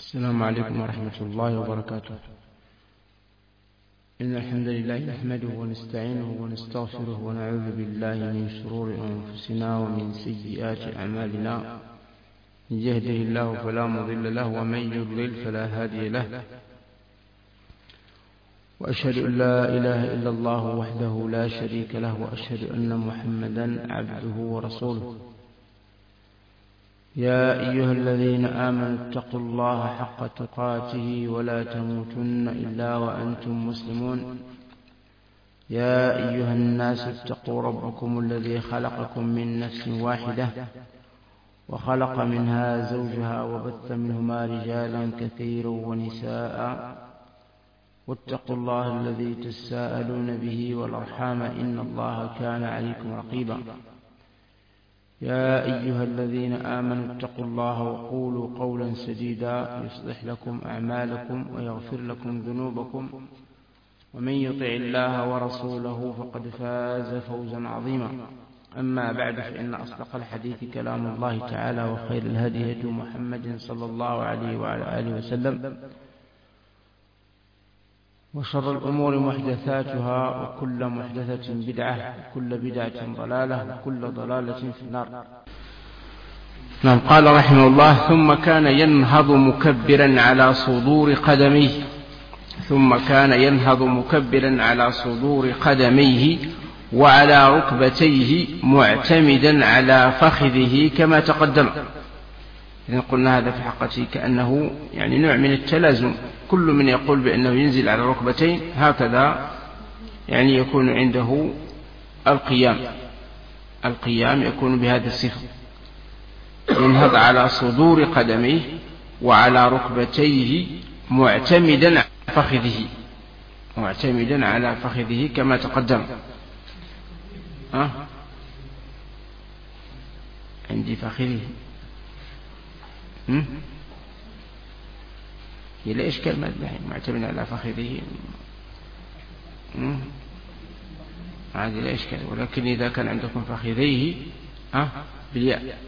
السلام عليكم ورحمة الله وبركاته. إن الحمد لله نحمده ونستعينه ونستغفره ونعوذ بالله من شرور أنفسنا ومن سيئات أعمالنا. من يهده الله فلا مضل له ومن يضلل فلا هادي له، وأشهد أن لا إله إلا الله وحده لا شريك له، وأشهد أن محمدا عبده ورسوله. يا أيها الذين آمنوا اتقوا الله حق تقاته ولا تموتن إلا وأنتم مسلمون. يا أيها الناس اتقوا ربكم الذي خلقكم من نفس واحدة وخلق منها زوجها وبث منهما رجالا كثيرا ونساء، واتقوا الله الذي تساءلون به والأرحام إن الله كان عليكم رقيبا. يا أيها الذين آمنوا اتقوا الله وقولوا قولا سديدا يصلح لكم أعمالكم ويغفر لكم ذنوبكم، ومن يطع الله ورسوله فقد فاز فوزا عظيما. أما بعد، فإن أصدق الحديث كلام الله تعالى، وخير الهدي هدي محمد صلى الله عليه وعلى آله وسلم، وشر الأمور محدثاتها، وكل محدثة بدعة، وكل بدعة ضلالة، وكل ضلالة في النار. نعم. قال رحمه الله: ثم كان ينهض مكبرا على صدور قدميه، ثم كان ينهض مكبرا على صدور قدميه وعلى ركبتيه معتمدا على فخذه كما تقدم. إذن قلنا هذا في حقيقته كأنه يعني نوع من التلازم، كل من يقول بأنه ينزل على ركبتين هكذا يعني يكون عنده القيام يكون بهذه الصفة، ينهض على صدور قدميه وعلى ركبتيه معتمدا على فخذه كما تقدم. عندي فخذه ليش كلمة معتمد على فخذه هذه لا إشكال، ولكن إذا كان عندكم فخذيه بالياء.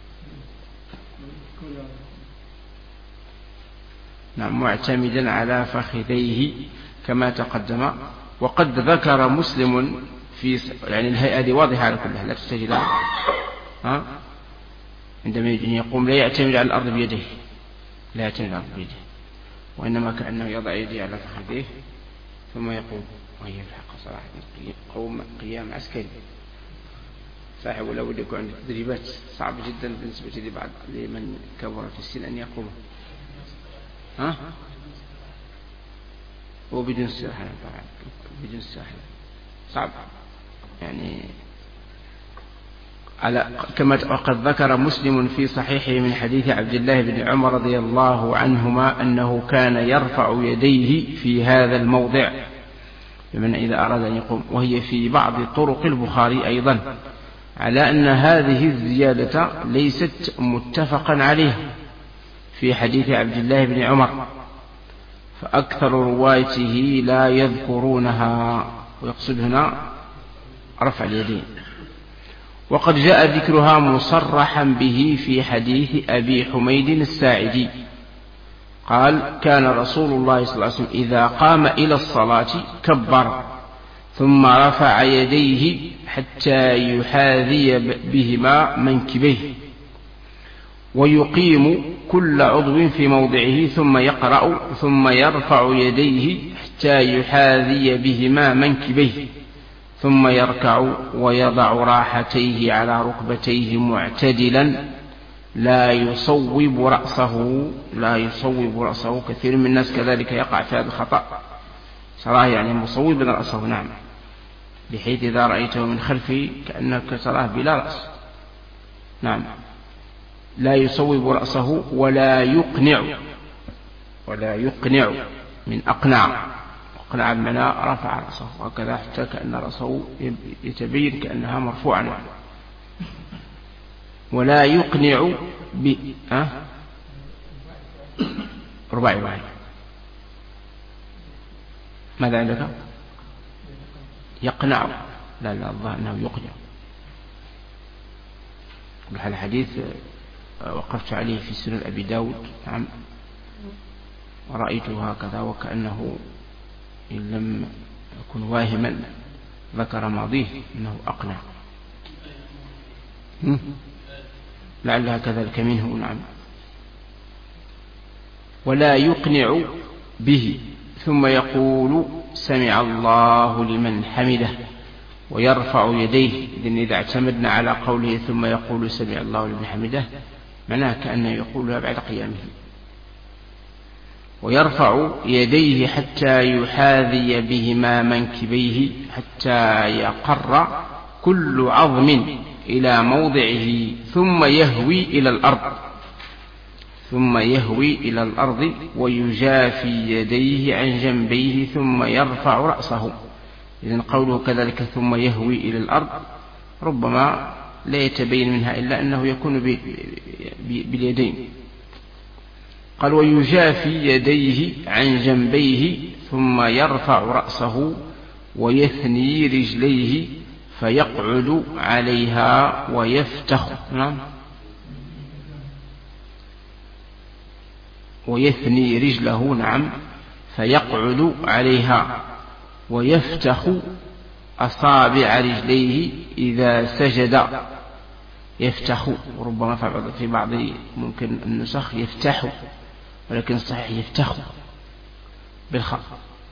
نعم، معتمدا على فخذيه كما تقدم. وقد ذكر مسلم في يعني الهيئة هذه واضحة على كلها، لا تحتاج لها. عندما يقوم لا يعتمد على الأرض بيده، لا يعتمد على الأرض بيده، وإنما كأنه يضع يده على فخذيه ثم يقوم. وهي في الحق صراحة قيام عسكري صاحب، ولا بد يكون عنده تدريبات صعبة جدا بالنسبة لبعض لمن كبر في السن أن يقوم وبدون الساحة طبعا، بدون الساحة صعب يعني كما وقد ذكر مسلم في صحيحه من حديث عبد الله بن عمر رضي الله عنهما أنه كان يرفع يديه في هذا الموضع، بمن إذا أراد أن يقوم. وهي في بعض طرق البخاري أيضا، على أن هذه الزيادة ليست متفقا عليها في حديث عبد الله بن عمر، فأكثر روايته لا يذكرونها، ويقصد هنا رفع اليدين. وقد جاء ذكرها مصرحا به في حديث أبي حميد الساعدي قال: كان رسول الله صلى الله عليه وسلم إذا قام إلى الصلاة كبر ثم رفع يديه حتى يحاذي بهما منكبيه، ويقيم كل عضو في موضعه ثم يقرأ ثم يرفع يديه حتى يحاذي بهما منكبيه، ثم يركع ويضع راحتيه على ركبتيه معتدلا لا يصوب رأسه. كثير من الناس كذلك يقع في هذا الخطأ صراحة، يعني مصوب رأسه. نعم، بحيث إذا رأيته من خلفه كأنك تراه بلا رأس. نعم، لا يصوب رأسه ولا يقنع من أقنع بمعنى رفع رأسه وهكذا، حتى كأن رأسه يتبين كأنها مرفوعة. ولا يقنع رباعي واحد. ماذا عندك؟ يقنع. لا الظاهر أنه يقنع. الحديث وقفت عليه في سنن أبي داود. نعم، ورأيته هكذا وكأنه إن لم يكن واهما ذكر ماضيه أنه أقنع. لعلها كذلك منه. نعم. ولا يقنع به ثم يقول سمع الله لمن حمده ويرفع يديه. إذن إذا اعتمدنا على قوله ثم يقول سمع الله لمن حمده معناه كأنه يقولها بعد قيامه. ويرفع يديه حتى يحاذي بهما منكبيه حتى يقر كل عظم إلى موضعه ثم يهوي إلى الأرض ويجافي يديه عن جنبيه ثم يرفع رأسه. إذن قوله كذلك ثم يهوي إلى الأرض ربما لا يتبين منها إلا أنه يكون باليدين. قال ويجافي يديه عن جنبيه ثم يرفع رأسه ويثني رجليه فيقعد عليها ويفتخ. نعم. ويثني رجله. نعم. فيقعد عليها ويفتخ أصابع رجليه إذا سجد. يفتخ ربما في بعض ممكن النسخ يفتح ولكن الصحيح يفتخ بالخاء.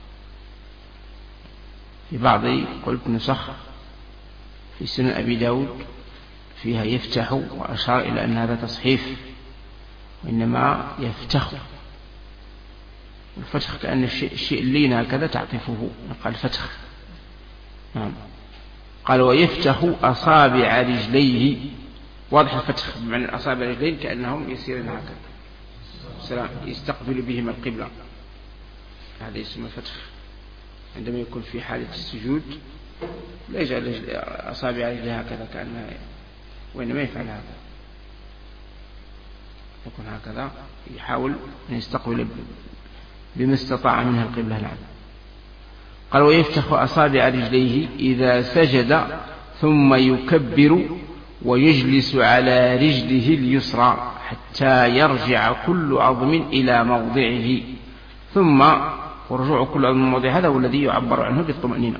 في بعض قلت نسخ في سنن أبي داود فيها يفتح وأشار إلى أن هذا تصحيف وإنما يفتخ. الفتح كأن الشيء اللين هكذا تعطفه قال فتخ. نعم. قال ويفتح أصابع رجليه. واضح الفتح بمعنى أصابع رجلين كأنهم يسيرون هكذا يستقبل بهم القبلة. هذا اسمه الفتح. عندما يكون في حالة السجود لا يجعل أصابع رجله هكذا كأنها وإنما يفعل هذا يكون هكذا يحاول أن يستقبل بما استطاع منها القبلة. نعم. قال ويفتح أصابع رجليه إذا سجد ثم يكبر ويجلس على رجله اليسرى حتى يرجع كل عظم إلى موضعه. ثم ورجوع كل عظم إلى موضعه هذا هو الذي يعبر عنه بالطمأنينة.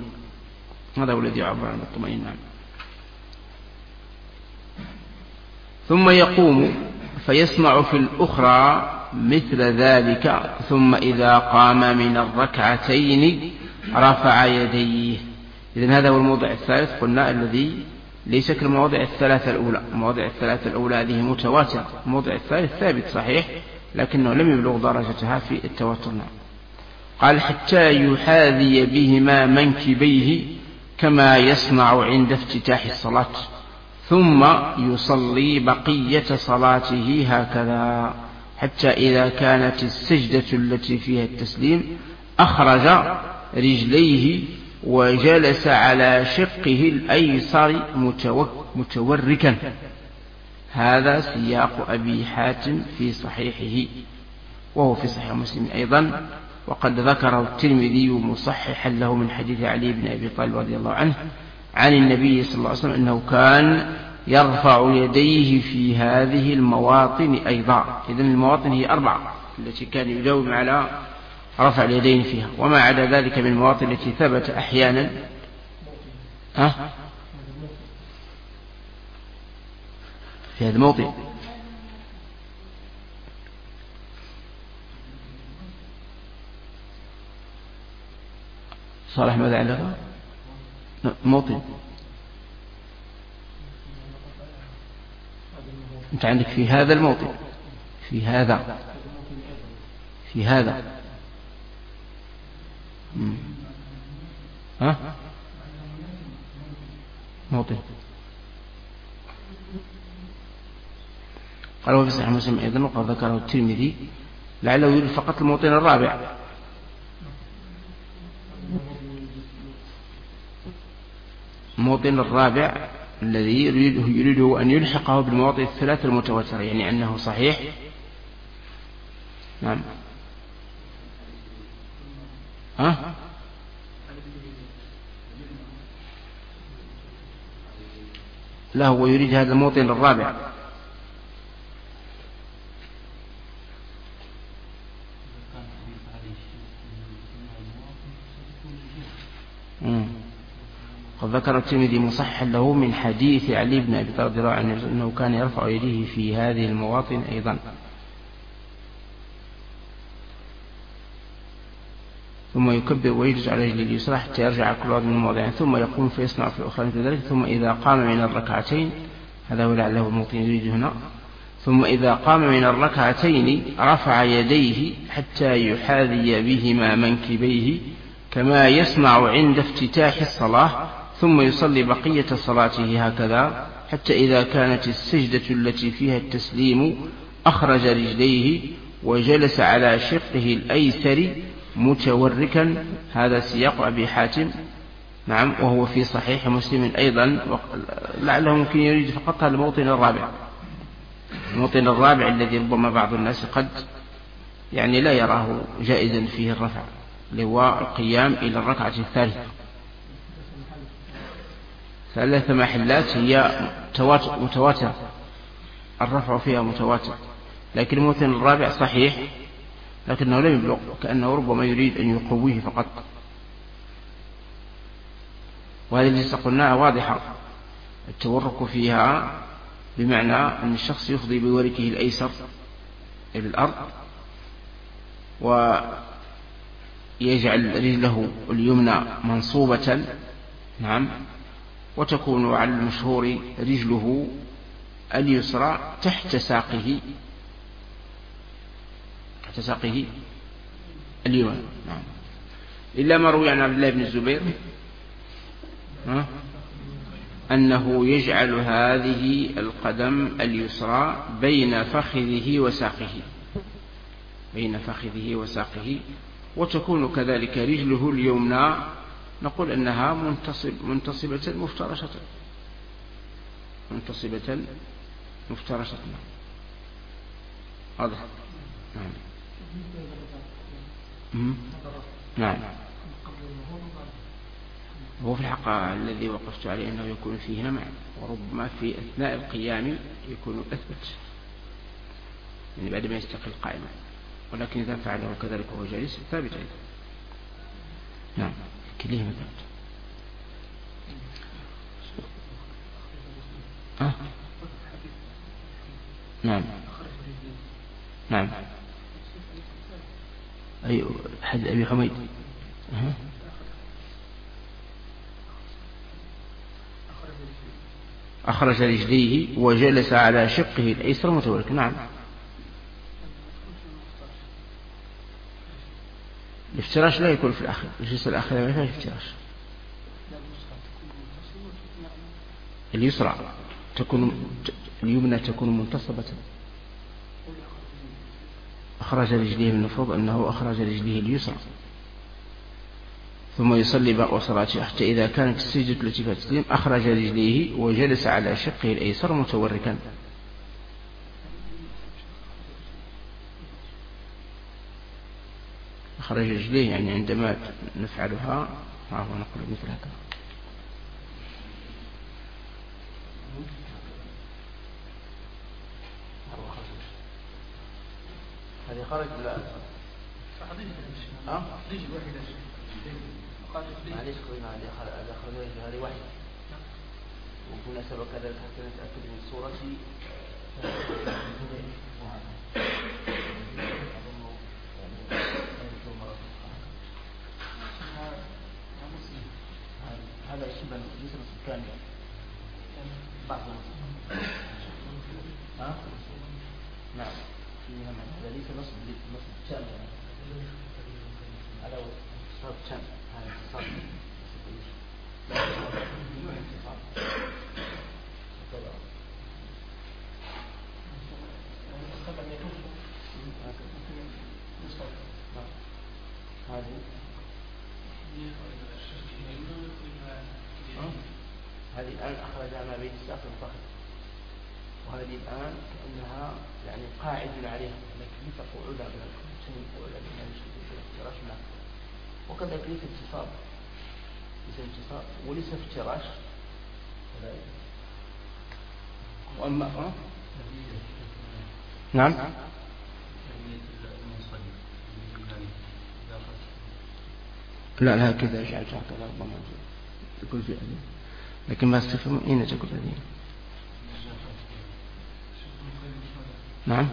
ثم يقوم فيصنع في الأخرى مثل ذلك. ثم إذا قام من الركعتين رفع يديه. إذن هذا هو الموضع الثالث قلنا الذي ليس كالمواضع الثلاثة الأولى. المواضع الثلاثة الأولى هذه متواترة. الموضع الثالث ثابت صحيح لكنه لم يبلغ درجتها في التواتر. قال حتى يحاذي بهما منكبيه كما يصنع عند افتتاح الصلاة ثم يصلي بقية صلاته هكذا حتى إذا كانت السجدة التي فيها التسليم أخرج رجليه وجلس على شقه الأيسر متوركا. هذا سياق أبي حاتم في صحيحه وهو في صحيح مسلم أيضا. وقد ذكره الترمذي مصححا له من حديث علي بن أبي طالب رضي الله عنه عن النبي صلى الله عليه وسلم أنه كان يرفع يديه في هذه المواطن أيضا. إذن المواطن هي 4 التي كان يداوم على رفع اليدين فيها. وما عدا ذلك من المواطن التي ثبت أحيانا في هذا الموطن صالح ماذا على موطن أنت عندك في هذا الموطن في هذا موطن. قال وفي صحيح مسلم أيضا وقد ذكره الترمذي لعله يريد فقط الموطن الرابع. الموطن الرابع الذي يريده أن يلحقه بالمواطن الثلاث المتواترة يعني أنه صحيح. نعم. لا هو يريد هذا الموطن الرابع ذكر الترمذي مصححا له من حديث علي بن أبي طالب رضي الله عنه أنه كان يرفع يديه في هذه المواطن أيضا. ثم يكبر ويجلس على رجله اليسرى حتى يرجع كل واحد من الموضعين، ثم يقوم فيصنع في الأخرى مثل ذلك. ثم إذا قام من الركعتين، هذا هو لعله الموطن يريد هنا، ثم إذا قام من الركعتين رفع يديه حتى يحاذي بهما منكبيه كما يصنع عند افتتاح الصلاة، ثم يصلي بقية صلاته هكذا حتى إذا كانت السجدة التي فيها التسليم أخرج رجليه وجلس على شقه الأيسر متوركا. هذا سياق أبي حاتم، نعم، وهو في صحيح مسلم أيضا، لعله ممكن يريد فقط هذا الموطن الرابع، الموطن الرابع الذي ربما بعض الناس قد يعني لا يراه جائزا فيه الرفع، اللي هو القيام إلى الركعة الثالثة. ثلاث محلات هي متواترة، الرفع فيها متواتر، لكن الموطن الرابع صحيح لكنه لم يبلغ، كأنه ربما يريد أن يقويه فقط. وهذه التي قلناها واضحة، التورك فيها بمعنى أن الشخص يفضي بوركه الأيسر إلى الأرض ويجعل رجله اليمنى منصوبة، نعم، وتكون على المشهور رجله اليسرى تحت ساقه اليمنى، نعم، إلا ما روي عن عبد الله بن الزبير أنه يجعل هذه القدم اليسرى بين فخذه وساقه، وتكون كذلك رجله اليمنى نقول أنها منتصبة مفترشة. واضح؟ نعم. هو في الحقيقة الذي وقفت عليه أنه يكون فيه نمع، وربما في أثناء القيام يكون أثبت، يعني بعد ما يستقل قائما، ولكن إذا فعله كذلك وهو جالس ثابت أيضا. نعم، كليهما ثابت. نعم. أي حد أبي حميد. أخرج رجليه وجلس على شقه الأيسر متورك. نعم، الافتراش لا يكون في الآخر، الجلسة الآخرة ما فيها افتراش. اليسرى اليمنى تكون منتصبة. أخرج رجليه، من المفروض أنه أخرج رجليه اليسرى، ثم يصلي باقي صلاته حتى إذا كانت السجدة التي فيها التسليم أخرج رجليه وجلس على شقه الأيسر متوركا. أخرج رجليه يعني عندما نفعلها ونقول مثل هذا. هذه خرج ولا حديث الواحد معليش قلنا هذا خرج هذه واحد، وبمناسبة كذلك حتى نتأكد من الصورة هذا شبه جسم السكان بعض نعم فيها هذا ليس نصب شامل، هذا صار شامل، هذا صار هذه الآن أخرجها ما بين الساق والفخذ، وهذه الآن كأنها يعني قاعد عليها، لكن ليس قعودها افتراش، وكذلك ليس انتصاب وليس افتراش. وأما نعم لا هكذا جعلت هكذا ربما يكون في لكن ما استفهم أين تقول الذين. نعم.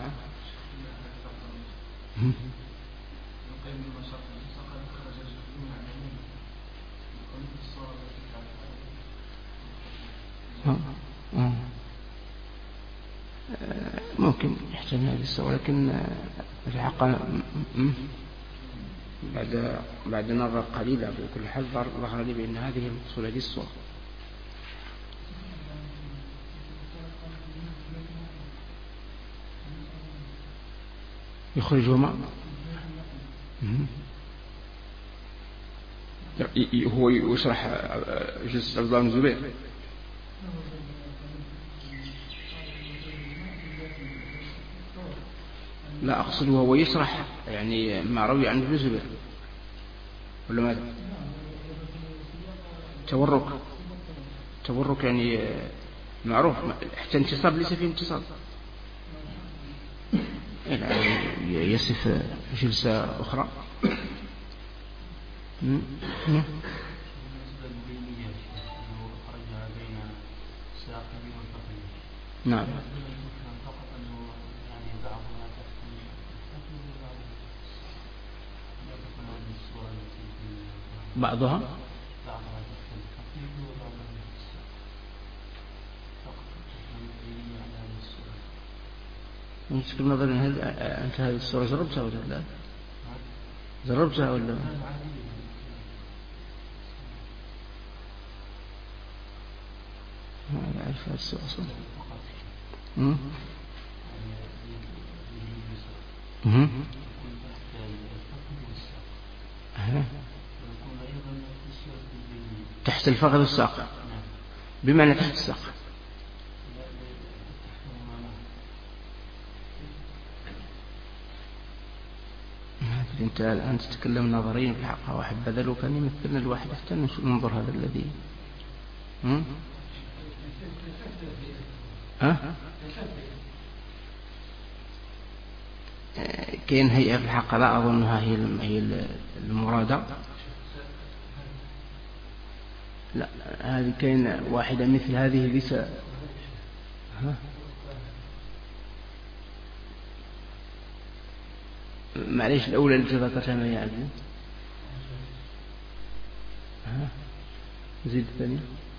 ممكن يحتمل هذه الصورة، لكن في الحقيقة بعد نظر قليلة في كل حال ظهر لي بأن هذه المقصود هذه الصورة. يخرجهما هو يشرح جزء عبد الله بن الزبير. لا أقصد هو يشرح يعني ما روي عن ابن الزبير ولا ماذا؟ تورك يعني معروف، حتى انتصاب ليس فيه انتصاب، يصف جلسة أخرى. نعم. بعضها مشكلة نظر هل أنت هذه الصورة جربتها ولا لا؟ جربتها ولا لا؟ ما أعرف هذه الصورة أصلا. تحت الفخذ والساق، بمعنى تحت الساق. أنت الآن تتكلم نظريا في الحقيقة، واحد بذل كان يمثلنا الواحد حتى ننظر هذا الذي كاين هيئة في الحقيقة لا أظنها هي المرادة. لا هذه كاين واحدة مثل هذه ليس معليش الأولى التي ذكرتها ما يعني زيد الثانية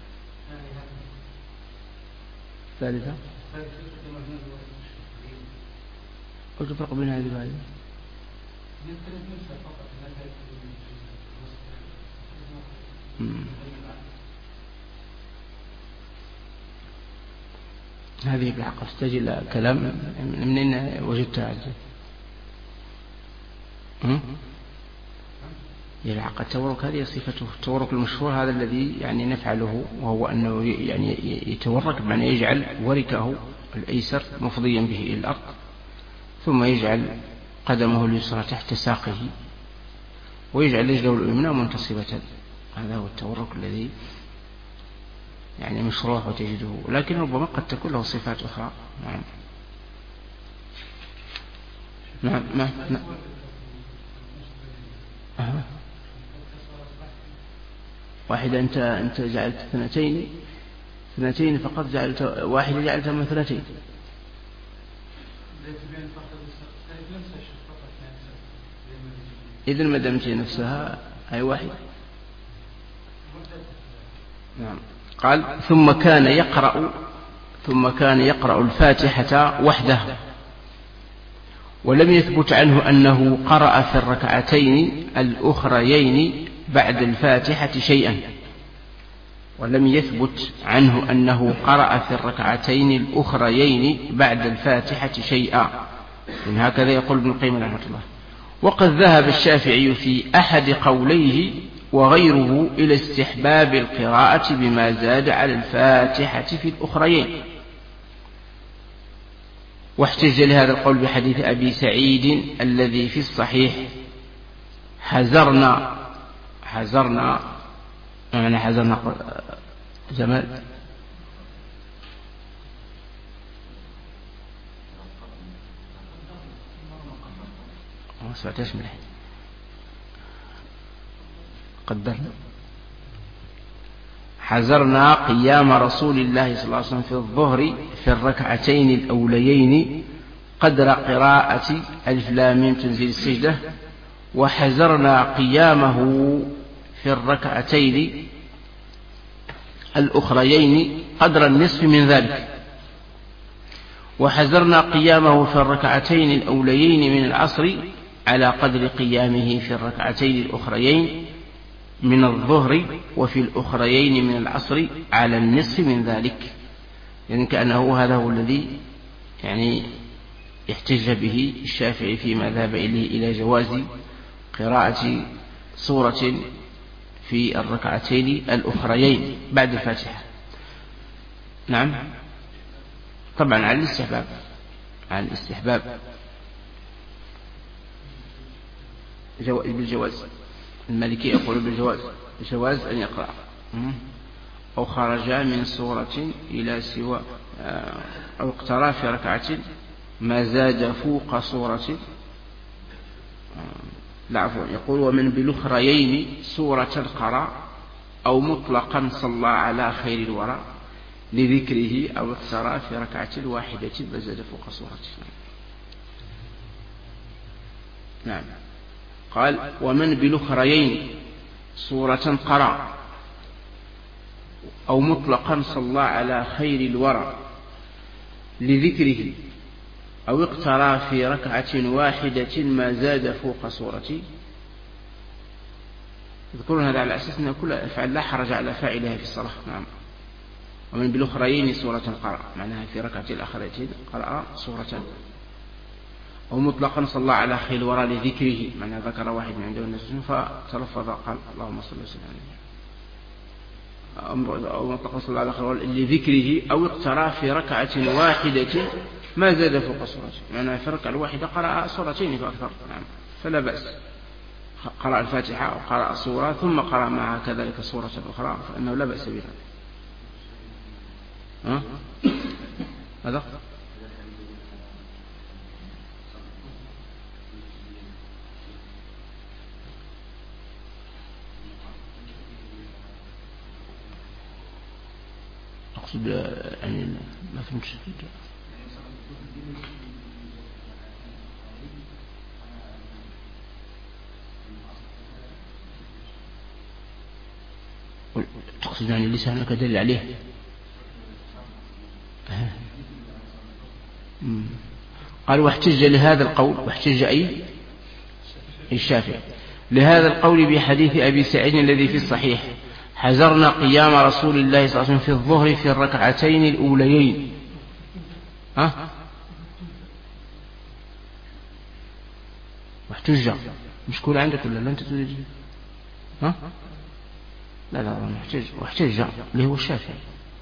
الثالثة. قلت فرق بين هذه وهذه. هذه بالحق تحتاج إلى كلام. من أين وجدتها عزيز؟ الحق التورك هذه صفته، التورك المشهور هذا الذي يعني نفعله، وهو أنه يعني يتورك بمعنى يجعل وركه الأيسر مفضيا به إلى الأرض، ثم يجعل قدمه اليسرى تحت ساقه، ويجعل رجله اليمنى منتصبة. هذا هو التورك الذي يعني مشروع وتجده، لكن ربما قد تكون له صفات أخرى. نعم. واحدة أنت جعلت اثنتين فقط، جعلت واحدة جعلتها من اثنتين. إذن ما دمت نفسها أي واحد. نعم. قال ثم كان يقرأ الفاتحة وحده، ولم يثبت عنه أنه قرأ في الركعتين الأخريين بعد الفاتحة شيئا. ولم يثبت عنه أنه قرأ في الركعتين الأخريين بعد الفاتحة شيئا، إن هكذا يقول ابن القيم رحمه الله. وقد ذهب الشافعي في أحد قوليه وغيره إلى استحباب القراءة بما زاد على الفاتحة في الأخريين، واحتج لهذا القول بحديث أبي سعيد الذي في الصحيح: حذرنا جمال سمعتش مليح قدرنا حذرنا قيام رسول الله صلى الله عليه وسلم في الظهر في الركعتين الأوليين قدر قراءة ألف لام ميم تنزيل السجدة، وحذرنا قيامه في الركعتين الأخريين قدر النصف من ذلك، وحذرنا قيامه في الركعتين الأوليين من العصر على قدر قيامه في الركعتين الأخريين من الظهر، وفي الأخريين من العصر على النصف من ذلك. يعني كأنه هذا هو الذي يعني احتج به الشافعي فيما ذهب إليه إلى جواز قراءة سورة في الركعتين الأخريين بعد الفاتحة. نعم، طبعا على الاستحباب، على الاستحباب بالجواز. المالكي يقول بالجواز، بجواز أن يقرأ أو خرج من سورة إلى سوى أو اقترى في ركعة ما زاد فوق سورة. لا عفوا، يقول ومن بالأخريين سورة قرأ أو مطلقا صلى على خير الورى لذكره أو اقترى في ركعة واحدة ما زاد فوق سورة. نعم، قال ومن بالأخريين سورة قرأ أو مطلقا صلى على خير الورى لذكره أو اقترى في ركعة واحدة ما زاد فوق سورة. يذكرون هذا على أساس أن كل أفعال لا حرج على فاعلها في الصلاة. نعم، ومن بالأخريين سورة قرأ معناها في ركعة الأخرتين قرأ سورة، أو مطلقا صلى على خير الورى لذكره معناها ذكر واحد من عنده الناس فتلفظ قال اللهم صل وسلم عليه، أو مطلقا صلى على خير الورى لذكره أو اقترى في ركعة واحدة ما زاد فوق سورة معناها في الركعة الواحدة قرأ سورتين فأكثر. نعم، فلا بأس، قرأ الفاتحة أو قرأ سورة ثم قرأ معها كذلك سورة أخرى فإنه لا بأس بها. هذا أقصد يعني ما فهمتش. تقصد يعني لسانك دل عليه. قال واحتج لهذا القول، واحتج أي الشافعي لهذا القول بحديث أبي سعيد الذي في الصحيح حذرنا قيام رسول الله صلى الله عليه وسلم في الظهر في الركعتين الأوليين. واحتج مشكول عندك ولا لا أنت تريد؟ لا واحتج اللي هو الشافعي.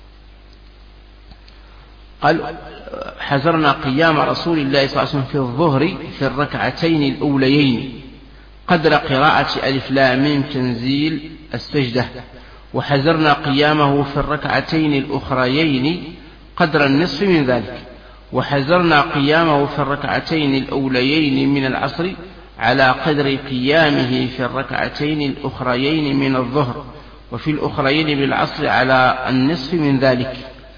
قال حذرنا قيام رسول الله صلى الله عليه وسلم في الظهر في الركعتين الأوليين قدر قراءة ألف لام ميم تنزيل السجدة، وحذرنا قيامه في الركعتين الأخريين قدر النصف من ذلك، وحذرنا قيامه في الركعتين الأوليين من العصر على قدر قيامه في الركعتين الأخريين من الظهر، وفي الأخريين من العصر على النصف من ذلك.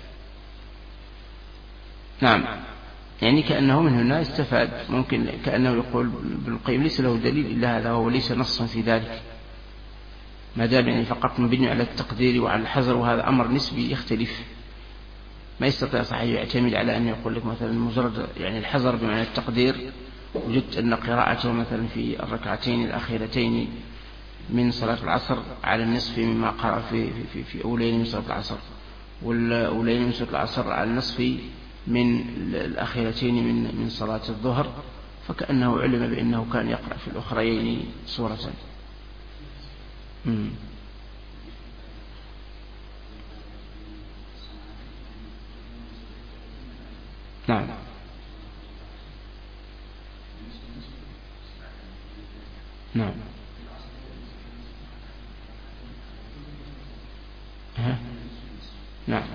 نعم، يعني كأنه من هنا استفاد، ممكن كأنه يقول ابن القيم ليس له دليل إلا هذا هو وليس نصا في ذلك، ما دام يعني فقط مبني على التقدير وعلى الحذر، وهذا أمر نسبي يختلف. ما يستطيع صحيح يعتمد على أن يقول لك مثلا مجرد يعني الحذر بمعنى التقدير وجدت أن قراءته مثلا في الركعتين الأخيرتين من صلاة العصر على النصف مما قرأ في أولين من صلاة العصر، والأولين من صلاة العصر على النصف من الأخيرتين من صلاة الظهر، فكأنه علم بأنه كان يقرأ في الأخريين سورة. نعم، نعم، نعم،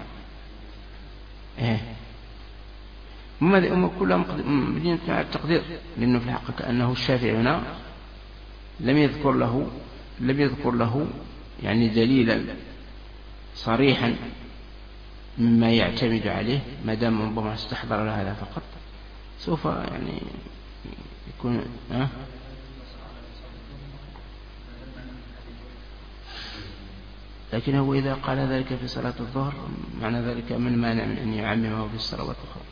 هم كلهم مدينة على التقدير، لأنه في الحق كأنه الشافعي هنا لم يذكر له يعني دليلا صريحا مما يعتمد عليه، ما دام ربما استحضر له هذا فقط سوف يعني يكون لكن هو إذا قال ذلك في صلاة الظهر معنى ذلك من مانع من أن يعممه في الصلوات الأخرى؟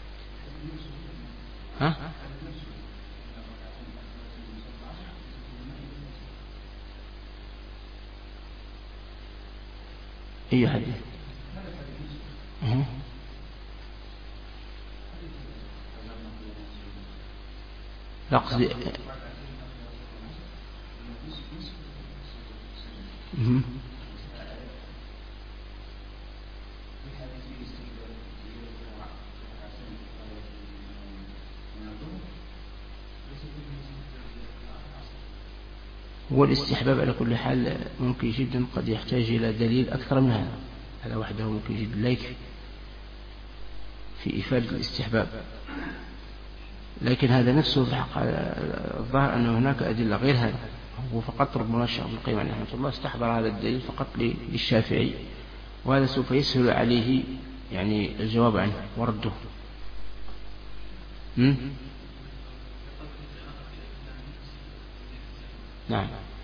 أي حديث؟ لقصد والاستحباب على كل حال ممكن جدا، قد يحتاج إلى دليل أكثر من هذا، هذا وحده ممكن جدا لا يكفي في إفادة الاستحباب. لكن هذا نفسه في الحق الظاهر أن هناك أدلة غير هذا، هو فقط ربما الشيخ ابن القيم عليه رحمة الله استحضر هذا الدليل فقط للشافعي، وهذا سوف يسهل عليه يعني الجواب عنه ورده. نعم.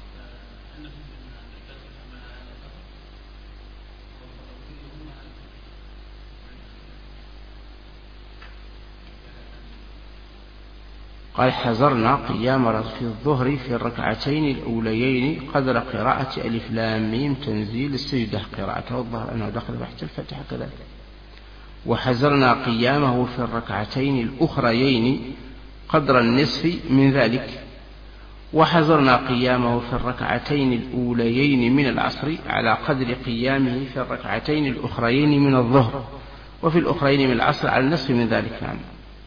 قال حذرنا قيام في الظهر في الركعتين الأوليين قدر قراءة ألف لام ميم تنزيل السجدة، قراءته الظهر أنه دخل تحت الفتحة كذلك. وحذرنا قيامه في الركعتين الأخريين قدر النصف من ذلك. وحذرنا قيامه في الركعتين الأوليين من العصر على قدر قيامه في الركعتين الأخريين من الظهر، وفي الأخرين من العصر على النصف من ذلك. نعم،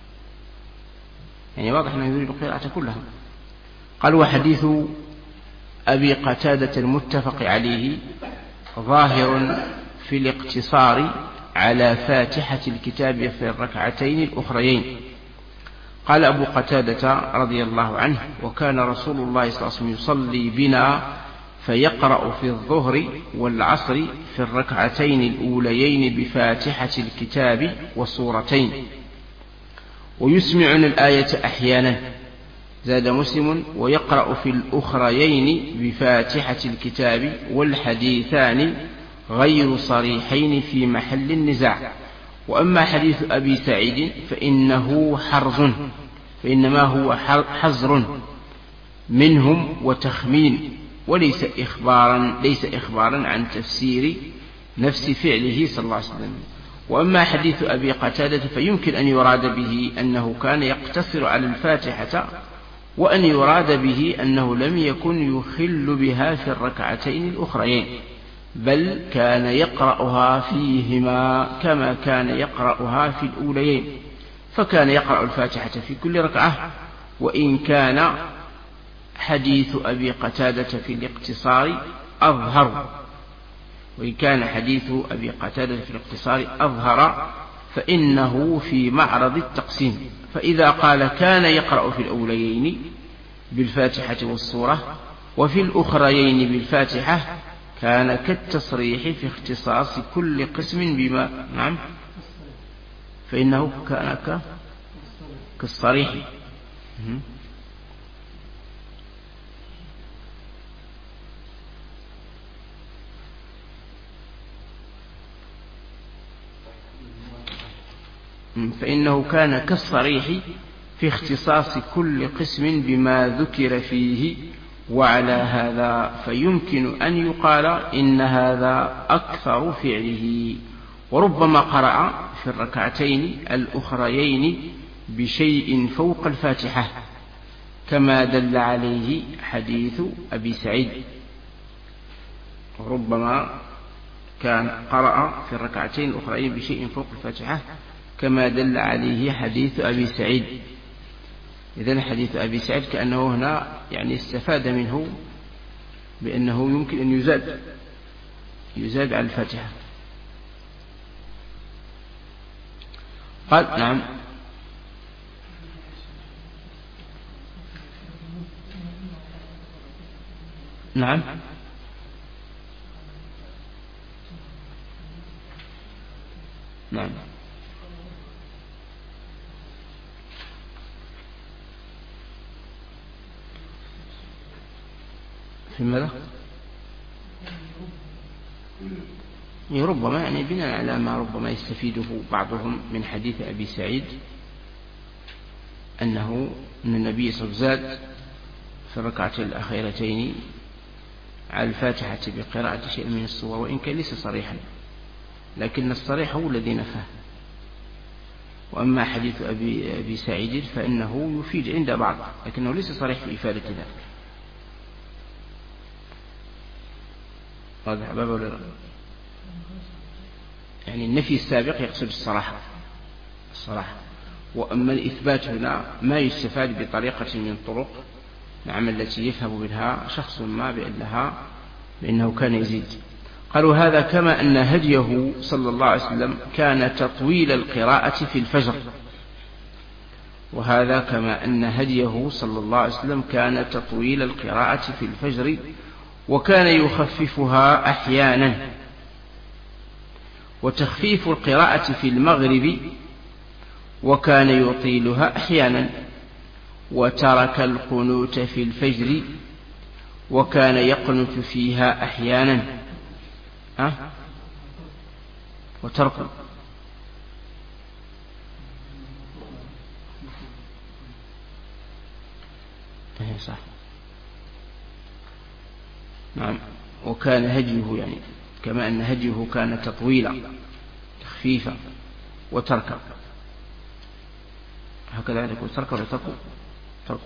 يعني واضح أنه يريد القراءة كلها. قال وحديث أبي قتادة المتفق عليه ظاهر في الاقتصار على فاتحة الكتاب في الركعتين الأخريين. قال أبو قتادة رضي الله عنه وكان رسول الله صلى الله عليه وسلم يصلي بنا فيقرأ في الظهر والعصر في الركعتين الأوليين بفاتحة الكتاب والسورتين، ويسمعنا الآية أحيانا. زاد مسلم ويقرأ في الأخريين بفاتحة الكتاب والحديثان غير صريحين في محل النزاع. وأما حديث أبي سعيد فإنما هو حزر منهم وتخمين، وليس إخبارا عن تفسير نفس فعله صلى الله عليه وسلم. وأما حديث أبي قتادة فيمكن أن يراد به أنه كان يقتصر على الفاتحة، وأن يراد به أنه لم يكن يخل بها في الركعتين الأخرين، بل كان يقرأها فيهما كما كان يقرأها في الأوليين، فكان يقرأ الفاتحة في كل ركعة. وإن كان حديث أبي قتادة في الاقتصار أظهر فإنه في معرض التقسيم. فإذا قال كان يقرأ في الأوليين بالفاتحة والسورة وفي الأخريين بالفاتحة كان كالتصريح في اختصاص كل قسم بما نعم، فإنه كان كالصريح. فإنه كان كالصريح في اختصاص كل قسم بما ذكر فيه. وعلى هذا فيمكن أن يقال إن هذا أكثر فعله، وربما قرأ في الركعتين الأخريين بشيء فوق الفاتحة كما دل عليه حديث أبي سعيد. ربما كان قرأ في الركعتين الأخريين بشيء فوق الفاتحة كما دل عليه حديث أبي سعيد. إذن حديث أبي سعيد كأنه هنا يعني استفاد منه بأنه يمكن أن يزاد على الفاتحة. قال نعم نعم. في ماذا؟ ربما يعني بناء على ما ربما يستفيده بعضهم من حديث أبي سعيد أن النبي صلى الله عليه وسلم زاد في الركعتين الأخيرتين على الفاتحة بقراءة شيء من السور، وإن كان ليس صريحا، لكن الصريح هو الذي نفاه. وأما حديث أبي سعيد فإنه يفيد عند بعض، لكنه ليس صريح في إفادة ذلك. واضح باب ولا لا؟ يعني النفي السابق يقصد الصراحة. وأما الإثبات هنا ما يستفاد بطريقة من الطرق نعم التي يفهم منها شخص ما بأنه كان يزيد. قالوا هذا كما أن هديه صلى الله عليه وسلم كان تطويل القراءة في الفجر، وهذا كما أن هديه صلى الله عليه وسلم كان تطويل القراءة في الفجر وكان يخففها أحيانا، وتخفيف القراءة في المغرب وكان يطيلها أحيانا، وترك القنوت في الفجر وكان يقنت فيها أحيانا. وترك صح. نعم. وكان هديه يعني كما أن هديه كان تطويلا تخفيفا وتركا، هكذا يكون تركا وتركا.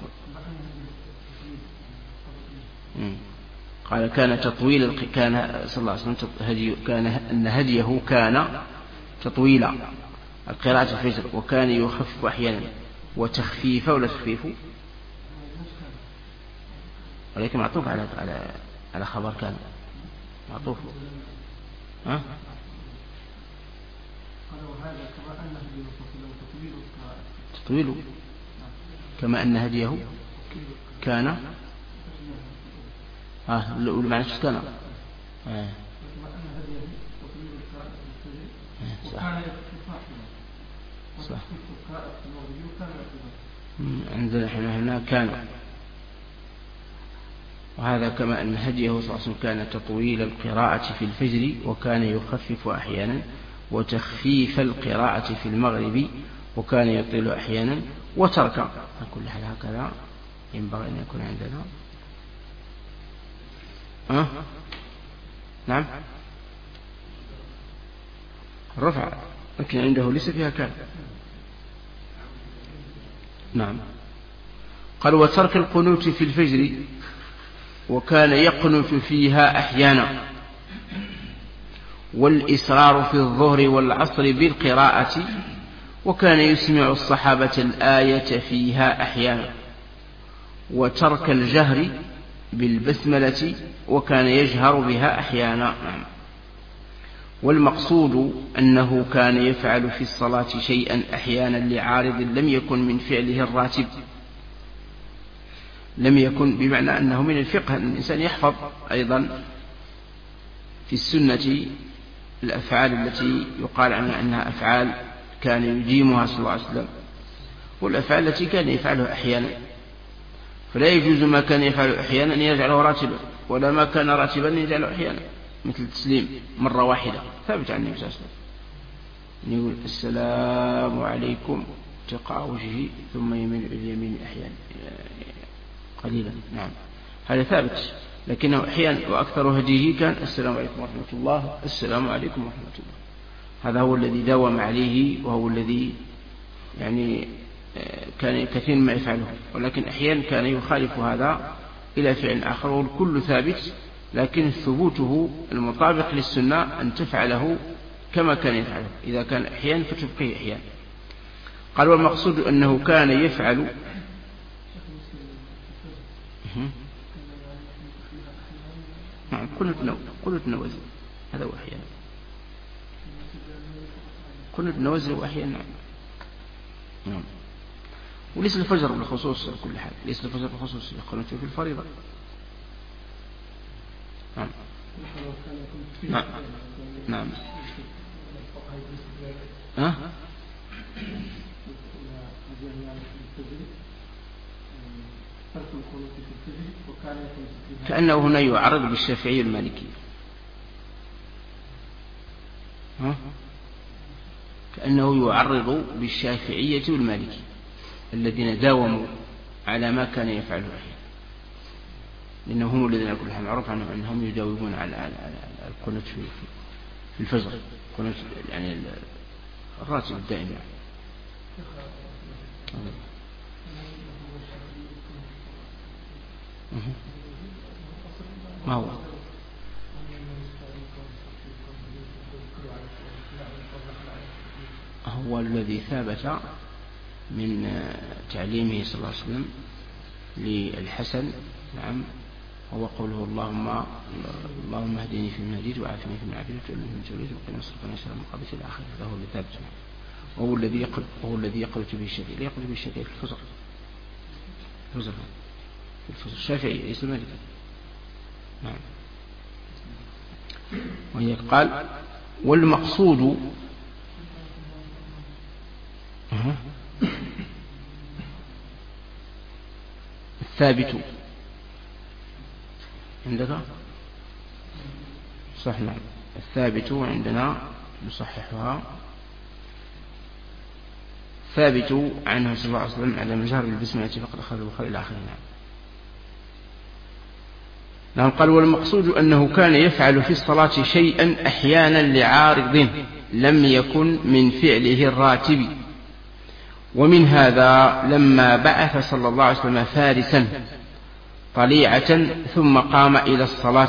قال كان تطويل كان صلى الله عليه وسلم كان أن هديه كان تطويلا القراءة في الفجر وكان يخفف أحيانا وتخفيفا ولا تخفيفه، ولكن معطوف على خبر كان معطوف. تطويل كما أن هديه كان معنى كان صح. عندنا هنا كان، وهذا كما أن هديه صلى الله عليه وسلم كان تطويل القراءة في الفجر وكان يخفف أحيانا وتخفيف القراءة في المغرب وكان يطيل أحيانا وترك. على كل حال هكذا ينبغي أن يكون عندنا. نعم الرفع، لكن عنده ليس فيها كان. نعم. قال وترك القنوت في الفجر وكان يقنت فيها أحيانا، والإصرار في الظهر والعصر بالقراءة وكان يسمع الصحابة الآية فيها أحيانا، وترك الجهر بالبسملة وكان يجهر بها أحيانا. والمقصود أنه كان يفعل في الصلاة شيئا أحيانا لعارض لم يكن من فعله الراتب، لم يكن بمعنى أنه من الفقه أن الإنسان يحفظ أيضا في السنة الأفعال التي يقال عنها أنها أفعال كان يديمها صلى الله عليه وسلم، والأفعال التي كان يفعلها أحيانا، فلا يجوز ما كان يفعل أحيانا أن يجعله راتبا، ولا ما كان راتبا أن يجعله أحيانا، مثل التسليم مرة واحدة ثابت عن النبي صلى الله عليه وسلم، يقول السلام عليكم تقع وجهه ثم يمين اليمين أحيانا قليلا. نعم هذا ثابت، لكنه أحيانا وأكثر هديه كان السلام عليكم ورحمة الله، السلام عليكم ورحمة الله. هذا هو الذي داوم عليه، وهو الذي يعني كان كثير ما يفعله، ولكن أحيانا كان يخالف هذا إلى فعل آخر، والكل ثابت، لكن ثبوته المطابق للسنة أن تفعله كما كان يفعله، إذا كان أحيانا فتبقيه أحيانا. قال والمقصود أنه كان يفعل نعم قلت نوزل، هذا هو أحيانا قلت نوزل وأحيانا. نعم. وليس الفجر بالخصوص كل حال، ليس الفجر بالخصوص يقولون في الفريضة. نعم. نعم. نعم. ها؟ كأنه هنا يعرض بالشافعية المالكية. كأنه يعرض بالشافعية والمالكية الذين داوموا على ما كان يفعله أحيانا، لأنهم هم الذين كل حال معروف عنهم أنهم يداومون على القنوت في الفجر، القنوت يعني الراتب الدائم يعني. ما هو الذي ثابت من تعليمه صلى الله عليه وسلم للحسن، نعم، هو قوله اللهم اهدني فيمن هديت وعافني فيمن عافيت وتولني فيمن توليت وقنا واصرف عنا شر ما قضيت إلى آخره. فهو الذي ثابت، وهو الذي يقرأ به الشافعي، لا يقرأ به الشافعي في الفجر، في الفجر الشافعي ليس المالكي. نعم. وهي قال والمقصود الثابت عندك صح؟ نعم، الثابت عندنا نصححها، ثابت عنه صلى الله عليه وسلم على مجهر بالبسملة فقد أخذ البخاري إلى آخره. نعم. قال والمقصود أنه كان يفعل في الصلاة شيئا أحيانا لعارض لم يكن من فعله الراتب. ومن هذا لما بعث صلى الله عليه وسلم فارسا طليعة ثم قام إلى الصلاة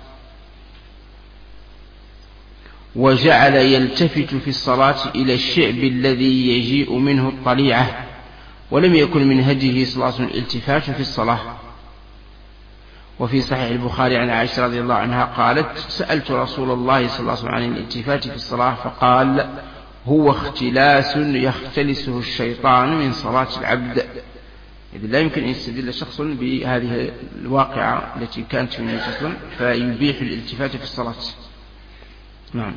وجعل يلتفت في الصلاة إلى الشعب الذي يجيء منه الطليعة، ولم يكن من هديه صلى الله عليه وسلم الالتفات في الصلاة. وفي صحيح البخاري عن عائشة رضي الله عنها قالت سألت رسول الله صلى الله عليه وسلم عن الالتفات في الصلاة فقال هو اختلاس يختلسه الشيطان من صلاة العبد. إذن لا يمكن أن يستدل شخص بهذه الواقعة التي كانت في النبي صلى الله عليه وسلم فيبيح الالتفات في الصلاة. نعم.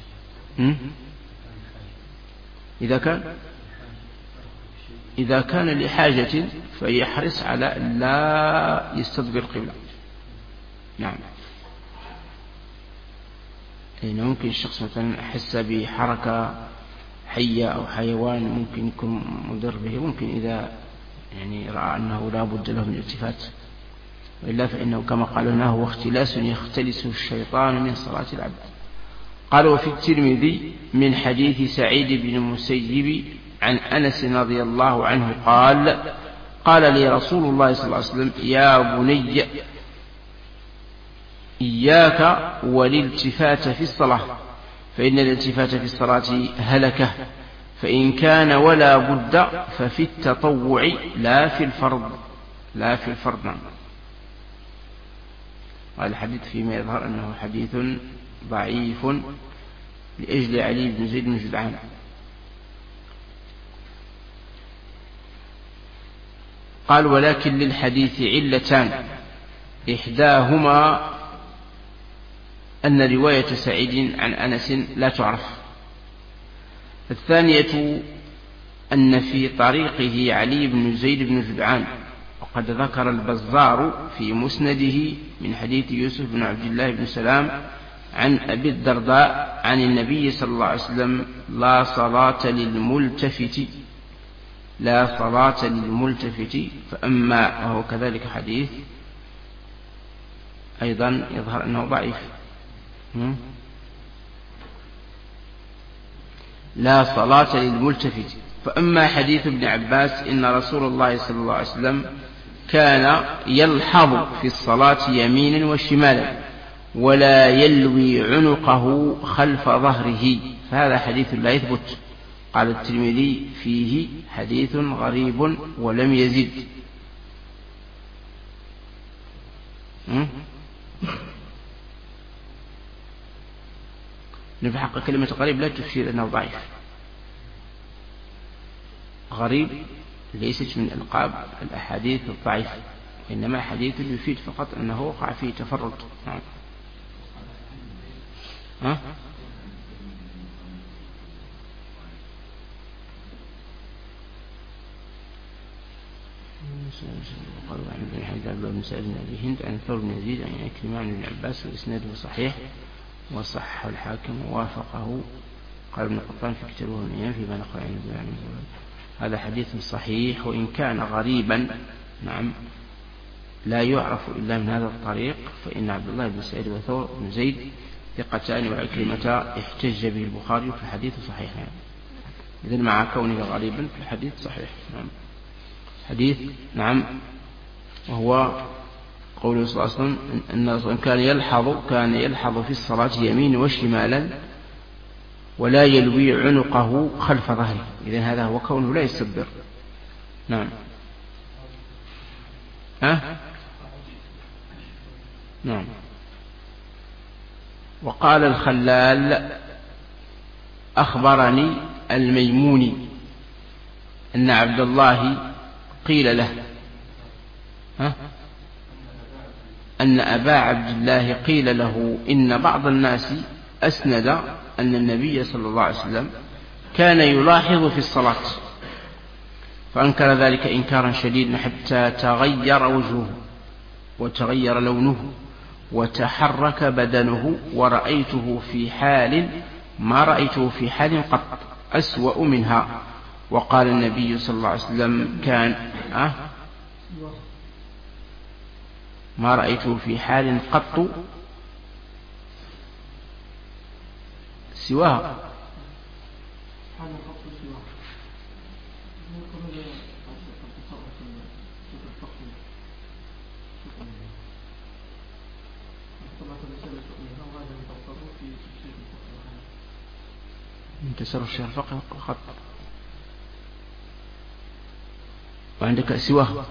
إذا كان لحاجة فيحرص على لا يستدبر القبلة. نعم. لأنه ممكن الشخص مثلا أحس بحركة حية أو حيوان ممكن يكون مضر به، ممكن إذا يعني رأى أنه لا بد له من الالتفات، وإلا فإنه كما قال هنا هو اختلاس يختلسه الشيطان من صلاة العبد. قال وفي الترمذي من حديث سعيد بن المسيب عن أنس رضي الله عنه قال لي رسول الله صلى الله عليه وسلم يا بني إياك والالتفات في الصلاة فإن الالتفات في الصلاة هلكة، فإن كان ولا بد ففي التطوع لا في الفرض. نعم. والحديث فيما يظهر أنه حديث ضعيف لأجل علي بن زيد بن جدعان. قال ولكن للحديث علتان، إحداهما أن رواية سعيد عن أنس لا تعرف، الثانية أن في طريقه علي بن زيد بن جدعان، وقد ذكر البزار في مسنده من حديث يوسف بن عبد الله بن سلام عن أبي الدرداء عن النبي صلى الله عليه وسلم لا صلاة للملتفت. فأما وهو كذلك حديث أيضا يظهر أنه ضعيف. لا صلاة للملتفت. فأما حديث ابن عباس إن رسول الله صلى الله عليه وسلم كان يلحظ في الصلاة يمينا وشمالا ولا يلوي عنقه خلف ظهره، فهذا حديث لا يثبت. قال الترمذي فيه حديث غريب ولم يزد. في حق كلمة غريب لا تشير أنه ضعيف. غريب ليست من ألقاب الأحاديث الضعيفة، إنما حديث يفيد فقط أنه وقع فيه تفرد. قال أحمد بن حميد عبد الله بن سعيد بن أبي هند عن ثور بن يزيد عن عكرمة عن ابن عباس وإسناده صحيح وصح الحاكم ووافقه. قال ابن قطان في كتابه المياه فيما نقل عن ابن عباس. هذا حديث صحيح وإن كان غريبا، نعم، لا يعرف إلا من هذا الطريق، فإن عبد الله بن سعيد وثور بن زيد ثقتان وعكرمة احتج به البخاري في الحديث صحيح، إذن مع كونه غريبا في الحديث صحيح. نعم حديث، نعم، وهو قوله صلى الله عليه وسلم أن كان يلحظ في الصلاة يمين وشمالا ولا يلوي عنقه خلف ظهره. إذن هذا هو كونه لا يستبر. نعم. نعم. وقال الخلال أخبرني الميموني أن عبد الله قيل له أن أبا عبد الله قيل له إن بعض الناس أسند أن النبي صلى الله عليه وسلم كان يلاحظ في الصلاة فأنكر ذلك إنكارا شديدا حتى تغير وجهه وتغير لونه وتحرك بدنه ورأيته في حال ما رأيته في حال قط أسوأ منها. وقال النبي صلى الله عليه وسلم كان ما رأيته في حال قط سواها. تصرف الشيخ الفقه خط، وعندك سواه،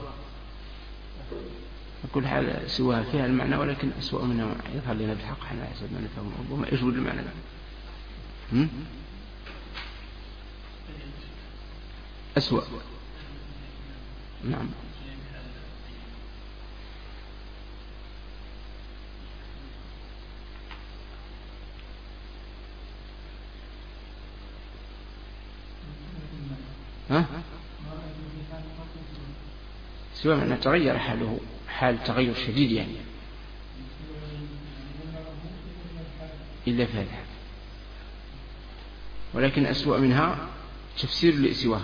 كل حال سواها فيها المعنى ولكن أسوأ منها يظهر لنا بالحق حنا حسب ما نفهم ربما يجود المعنى ده أسوأ. نعم. سواء معنى تغير حاله حال تغير شديد يعني إلا في هذا، ولكن أسوأ منها تفسير لسواها.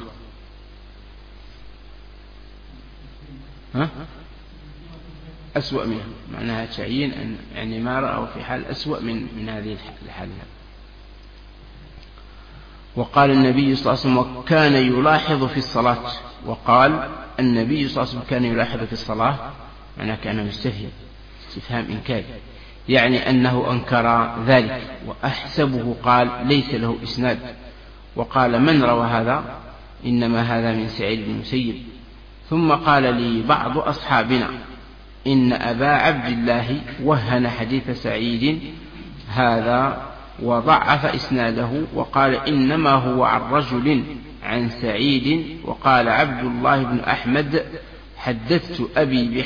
أسوأ منها معناها تعيين أن يعني ما رأوا في حال أسوأ من هذه الحال. وقال النبي صلى الله عليه وسلم وكان يلاحظ في الصلاة. وقال النبي صلى الله عليه وسلم كان يلاحظ في الصلاة معناه كان مستفهم استفهام إنكاري، يعني أنه أنكر ذلك. وأحسبه قال ليس له إسناد. وقال من روى هذا؟ إنما هذا من سعيد بن المسيب. ثم قال لي بعض أصحابنا إن أبا عبد الله وهن حديث سعيد هذا وضعف إسناده وقال إنما هو عن رجل عن سعيد. وقال عبد الله بن أحمد حدثت أبي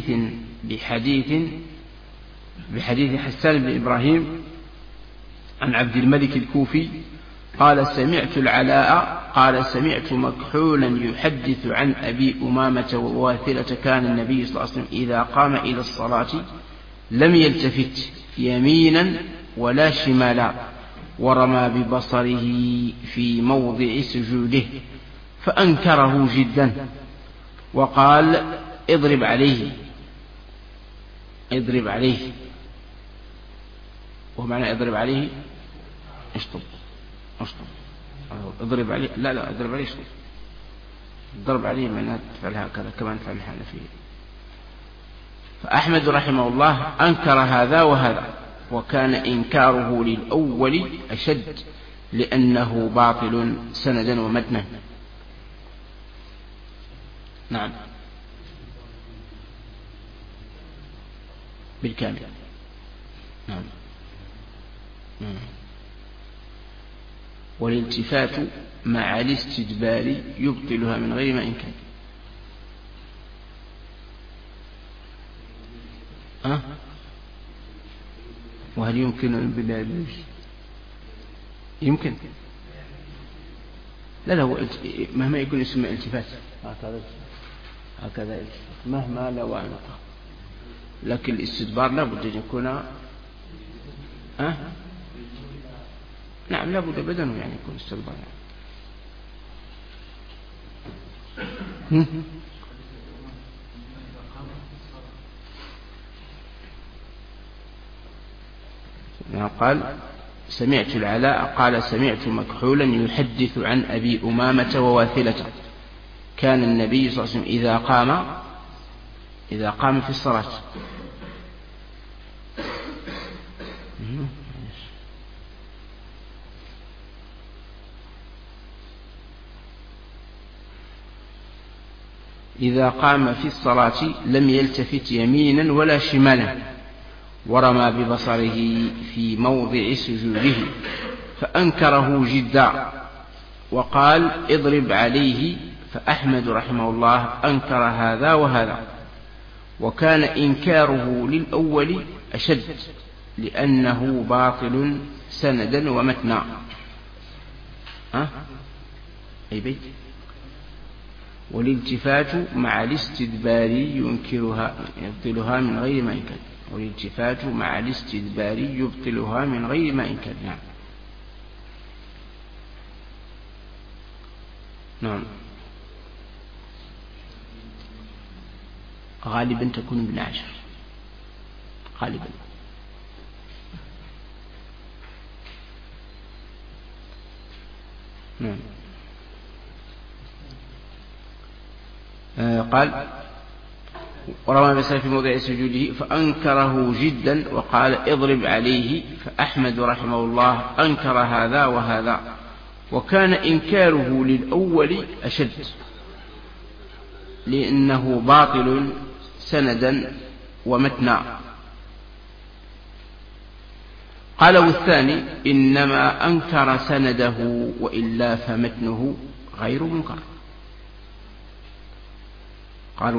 بحديث حسان بن إبراهيم عن عبد الملك الكوفي قال سمعت العلاء قال سمعت مكحولا يحدث عن أبي أمامة وواثلة كان النبي صلى الله عليه وسلم إذا قام إلى الصلاة لم يلتفت يمينا ولا شمالا ورمى ببصره في موضع سجوده فأنكره جدا وقال اضرب عليه. ومعنى اضرب عليه اشطب اضرب عليه لا اضرب عليه اشطب. الضرب عليه معناه تفعل هكذا كما نفعل الحنفية. فأحمد رحمه الله أنكر هذا وهذا، وكان إنكاره للأول أشد لأنه باطل سندا ومتنا. نعم بالكامل. نعم. والالتفات مع الاستدبار يبطلها من غير ما إمكان. وهل يمكن البلاد يمكن لا هو مهما يكون اسمه التفات هكذا مهما لو أنطق، لكن الاستدبار لا بد أن يكون نعم لا بد بدنه يعني يكون استدبار يعني قال سمعت العلاء قال سمعت مكحولا يحدث عن أبي أمامة وواثلة كان النبي صلى الله عليه وسلم إذا قام في الصلاة إذا قام في الصلاة لم يلتفت يمينا ولا شمالا ورمى ببصره في موضع سجوده فأنكره جدا وقال اضرب عليه، فأحمد رحمه الله أنكر هذا وهذا، وكان إنكاره للأول أشد لأنه باطل سندا ومتنا. أي بيت والالتفات مع الاستدبار ينكرها يبطلها من غير ما ينكر، والالتفات مع الاستدبار يبطلها من غير ما ينكر. نعم غالبا تكون ابن عشر غالبا. نعم قال ورمى بصره في موضع سجوده فأنكره جدا وقال اضرب عليه، فأحمد رحمه الله أنكر هذا وهذا، وكان إنكاره للأول أشد لأنه باطل سندا ومتنا. قال والثاني إنما أنكر سنده وإلا فمتنه غير منكر. قال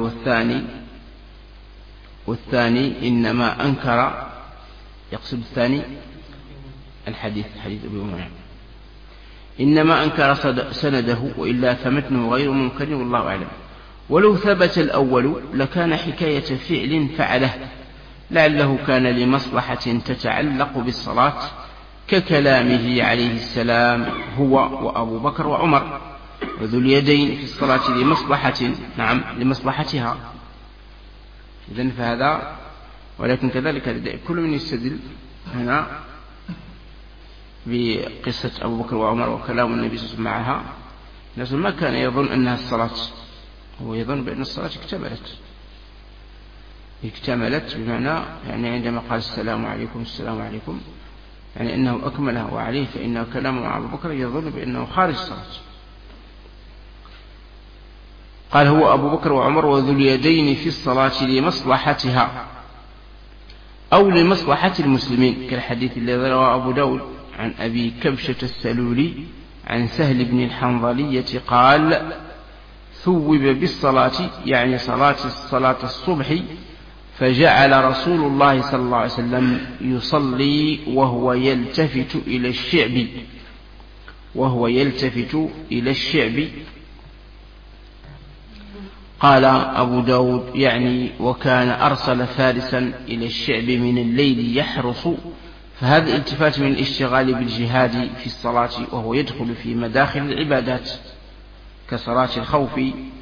والثاني إنما أنكر، يقصد الثاني الحديث حديث أبي أمامة، إنما أنكر سنده وإلا فمتنه غير منكر والله أعلم. ولو ثبت الأول لكان حكاية فعل فعله لعله كان لمصلحة تتعلق بالصلاة ككلامه عليه السلام هو وأبو بكر وعمر وذو اليدين في الصلاة لمصلحة، نعم لمصلحتها. إذن فهذا، ولكن كذلك كل من يستدل هنا بقصة أبو بكر وعمر وكلام النبي صلى الله عليه وسلم معها، الناس ما كان يظن أنها الصلاة، هو يظن بأن الصلاة اكتملت بمعنى يعني عندما قال السلام عليكم السلام عليكم يعني أنه أكملها وعليه، فإن كلامه مع أبو بكر يظن بأنه خارج الصلاة. قال هو أبو بكر وعمر وذو اليدين في الصلاة لمصلحتها أو لمصلحة المسلمين، كالحديث الذي رواه أبو داود عن أبي كبشة السلولي عن سهل بن الحنظلية قال ثوب بالصلاة يعني صلاة الصبح، فجعل رسول الله صلى الله عليه وسلم يصلي وهو يلتفت إلى الشعب. قال أبو داود يعني وكان أرسل فارسا إلى الشعب من الليل يحرس، فهذا الالتفات من الاشتغال بالجهاد في الصلاة، وهو يدخل في مداخل العبادات كصلاة الخوف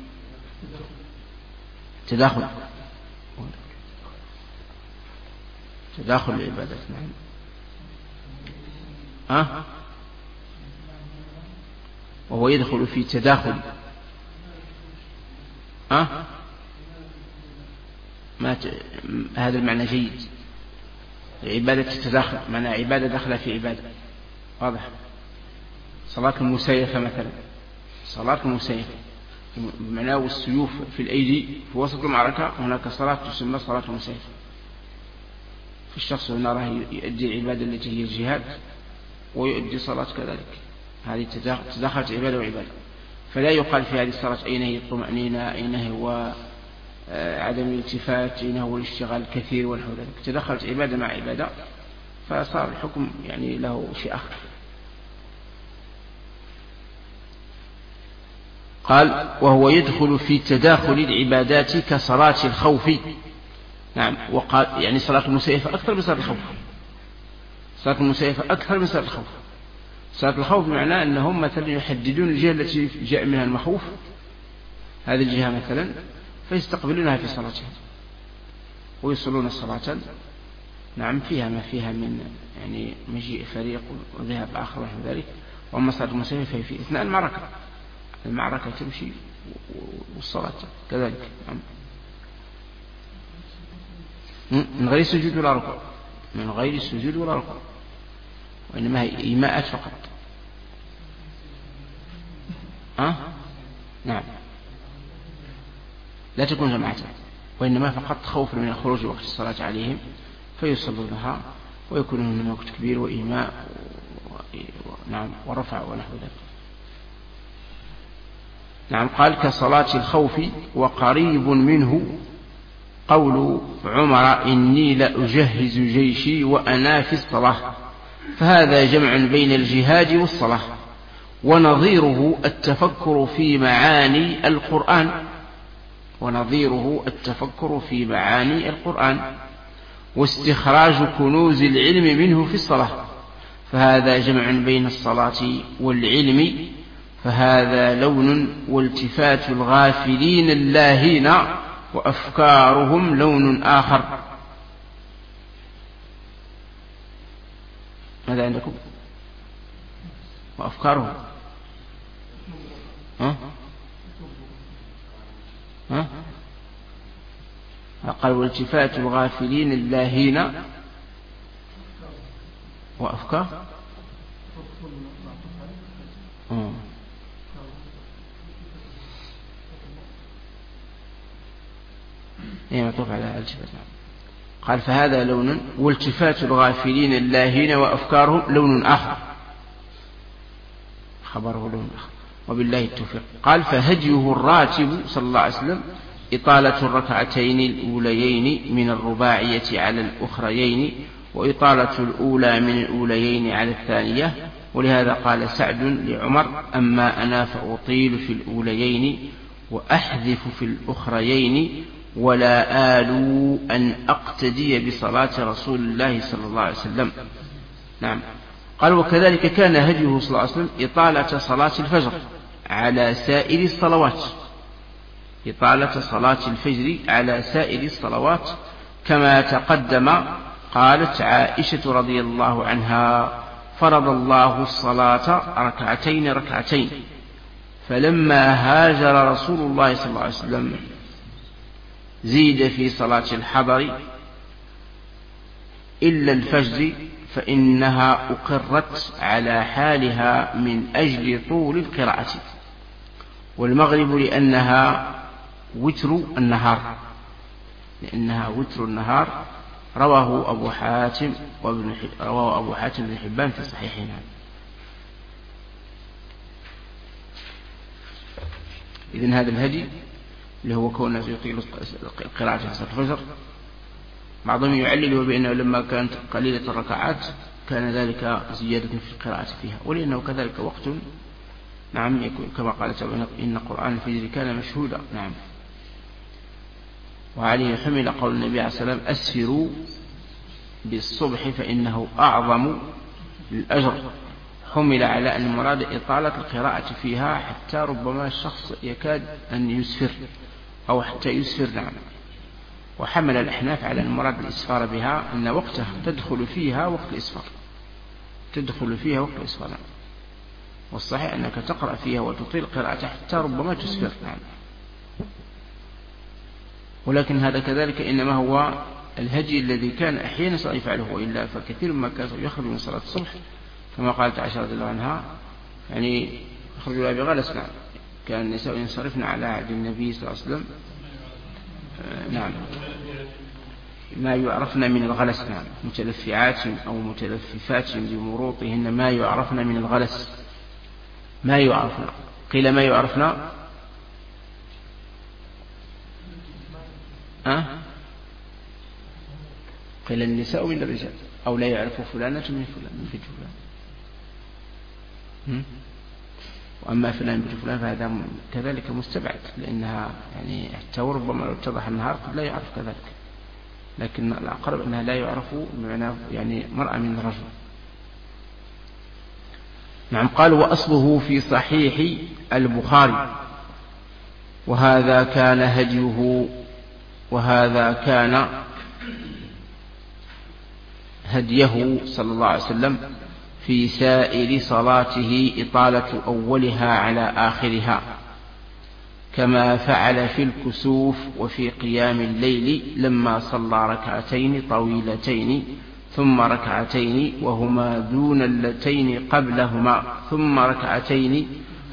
تداخل العبادات. نعم وهو يدخل في تداخل هذا المعنى جيد. عبادة التداخل معنى عبادة داخلة في عبادة، واضح. صلاة المسيفة مثلا، صلاة المسيفة بمعنى والسيوف في الأيدي في وسط المعركة، هناك صلاة تسمى صلاة المسيفة. فالشخص هنا راه يؤدي العبادة التي هي الجهاد ويؤدي صلاة كذلك، هذه تداخلت عبادة وعبادة. فلا يقال في هذه الصلاة أين هي الطمأنينة، أين هو عدم الالتفات، أين هو الاشتغال الكثير ونحو ذلك. تدخلت عبادة مع عبادة فصار الحكم يعني له شيء آخر. قال وهو يدخل في تداخل العبادات كصلاة الخوف. نعم. وقال يعني صلاة المسيفة أكثر من صلاة الخوف. صلاة المسيفة أكثر من صلاة الخوف. صلاة الخوف بمعنى أنهم مثلا يحددون الجهة التي جاء منها المخوف، هذه الجهة مثلا، فيستقبلونها في صلاتهم ويصلون الصلاة نعم فيها ما فيها من يعني مجيء فريق وذهاب آخر ونحو ذلك. وأما صلاة المسيفة فهي في أثناء المعركة تمشي والصلاة كذلك. نعم. من غير سجود ولا ركوع، من غير سجود ولا ركوع، وإنما هي إيماءات فقط. نعم. لا تكون جماعة، وإنما فقط خوف من خروج وقت الصلاة عليهم فيصلونها ويكونون من وقت كبير وإيماء نعم ورفع ونحو ذلك. نعم. قال كصلاة الخوف. وقريب منه قول عمر إني لأجهز جيشي وأنا في الصلاة، فهذا جمع بين الجهاد والصلاة. ونظيره التفكر في معاني القرآن، ونظيره التفكر في معاني القرآن واستخراج كنوز العلم منه في الصلاة، فهذا جمع بين الصلاة والعلم. فهذا لون والتفات الغافلين اللاهين وأفكارهم لون آخر. ماذا عندكم؟ وأفكارهم قال والتفات الغافلين اللاهين وأفكار معطوف على التفات. قال فهذا لون والتفات الغافلين اللاهين وأفكارهم لون آخر، خبره لون آخر. وبالله التوفيق. قال فهديه الراتب صلى الله عليه وسلم إطالة الركعتين الأوليين من الرباعية على الأخريين، وإطالة الأولى من الأوليين على الثانية. ولهذا قال سعد لعمر أما أنا فأطيل في الأوليين وأحذف في الأخريين ولا آل أن أقتدي بصلاة رسول الله صلى الله عليه وسلم. نعم. قال وكذلك كان هديه صلى الله عليه وسلم إطالة صلاة الفجر على سائر الصلوات، إطالة صلاة الفجر على سائر الصلوات كما تقدم. قالت عائشة رضي الله عنها فرض الله الصلاة ركعتين ركعتين، فلما هاجر رسول الله صلى الله عليه وسلم زيد في صلاة الحضر إلا الفجر، فإنها أقرت على حالها من أجل طول القراءة. والمغرب لأنها وتر النهار، لأنها وتر النهار. رواه أبو حاتم بن حبان في صحيحنا. إذن هذا الهدي اللي هو كونه يطيل القراءة في صلاة الفجر، بعضهم يعلله بأنه لما كانت قليلة الركعات كان ذلك زيادة في القراءة فيها، ولأنه كذلك وقت نعم يكون كما قال تعالى إن قرآن الفجر كان مشهودا. نعم. وعليه حمل قول النبي عليه الصلاة والسلام أسفروا بالصبح فإنه أعظم للأجر، حمل على أن المراد إطالة القراءة فيها حتى ربما الشخص يكاد أن يسفر أو حتى يسفر. نعم. وحمل الأحناف على المراد الإسفار بها أن وقتها تدخل فيها وقت الإسفار، تدخل فيها وقت الإسفار. نعم. والصحيح أنك تقرأ فيها وتطيل القراءة حتى ربما تسفر. نعم. ولكن هذا كذلك إنما هو الهدي الذي كان أحيانا يفعله، وإلا فكثير ما كان يخرج من صلاة الصبح كما قالت عائشة رضي الله عنها يعني يخرج لها بغلس. نعم. كان النساء ينصرفن على عهد النبي صلى الله عليه وسلم نعم ما يعرفن من الغلس. نعم. متلفعات أو متلففات بمروطهن ما يعرفن من الغلس، ما يعرفن. قيل ما يعرفن قيل النساء من الرجال، أو لا يعرف فلانة من فلان من في فلان. وأما فلان بنت فلان فهذا كذلك مستبعد، لأنها يعني حتى وربما لو اتضح النهار قد لا يعرف كذلك، لكن الأقرب أنها لا يعرف بمعنى يعني مرأة من الرجل. نعم. قال وأصله في صحيح البخاري، وهذا كان هديه صلى الله عليه وسلم في سائر صلاته إطالة أولها على آخرها، كما فعل في الكسوف وفي قيام الليل لما صلى ركعتين طويلتين ثم ركعتين وهما دون اللتين قبلهما ثم ركعتين.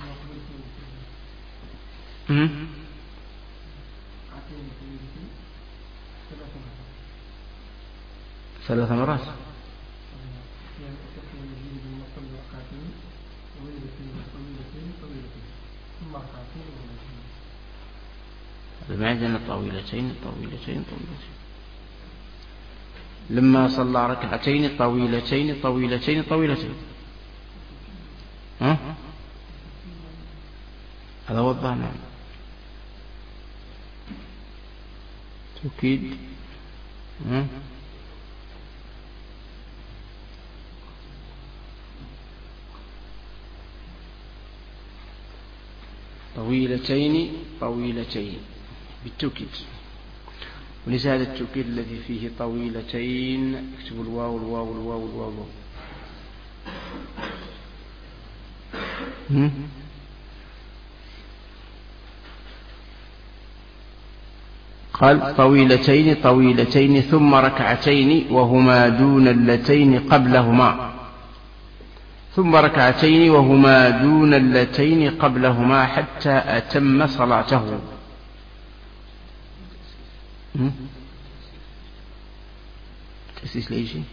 ثلاث مرات. ما عندنا طويلتين لما صلى ركعتين طويلتين هذا وضح. نعم. توكيد. طويلتين بالتوكيد، وليس هذا التوكيد الذي فيه طويلتين. اكتبوا الواو. قال طويلتين ثم ركعتين وهما دون اللتين قبلهما حتى أتم صلاته. تأسيس لأي شيء؟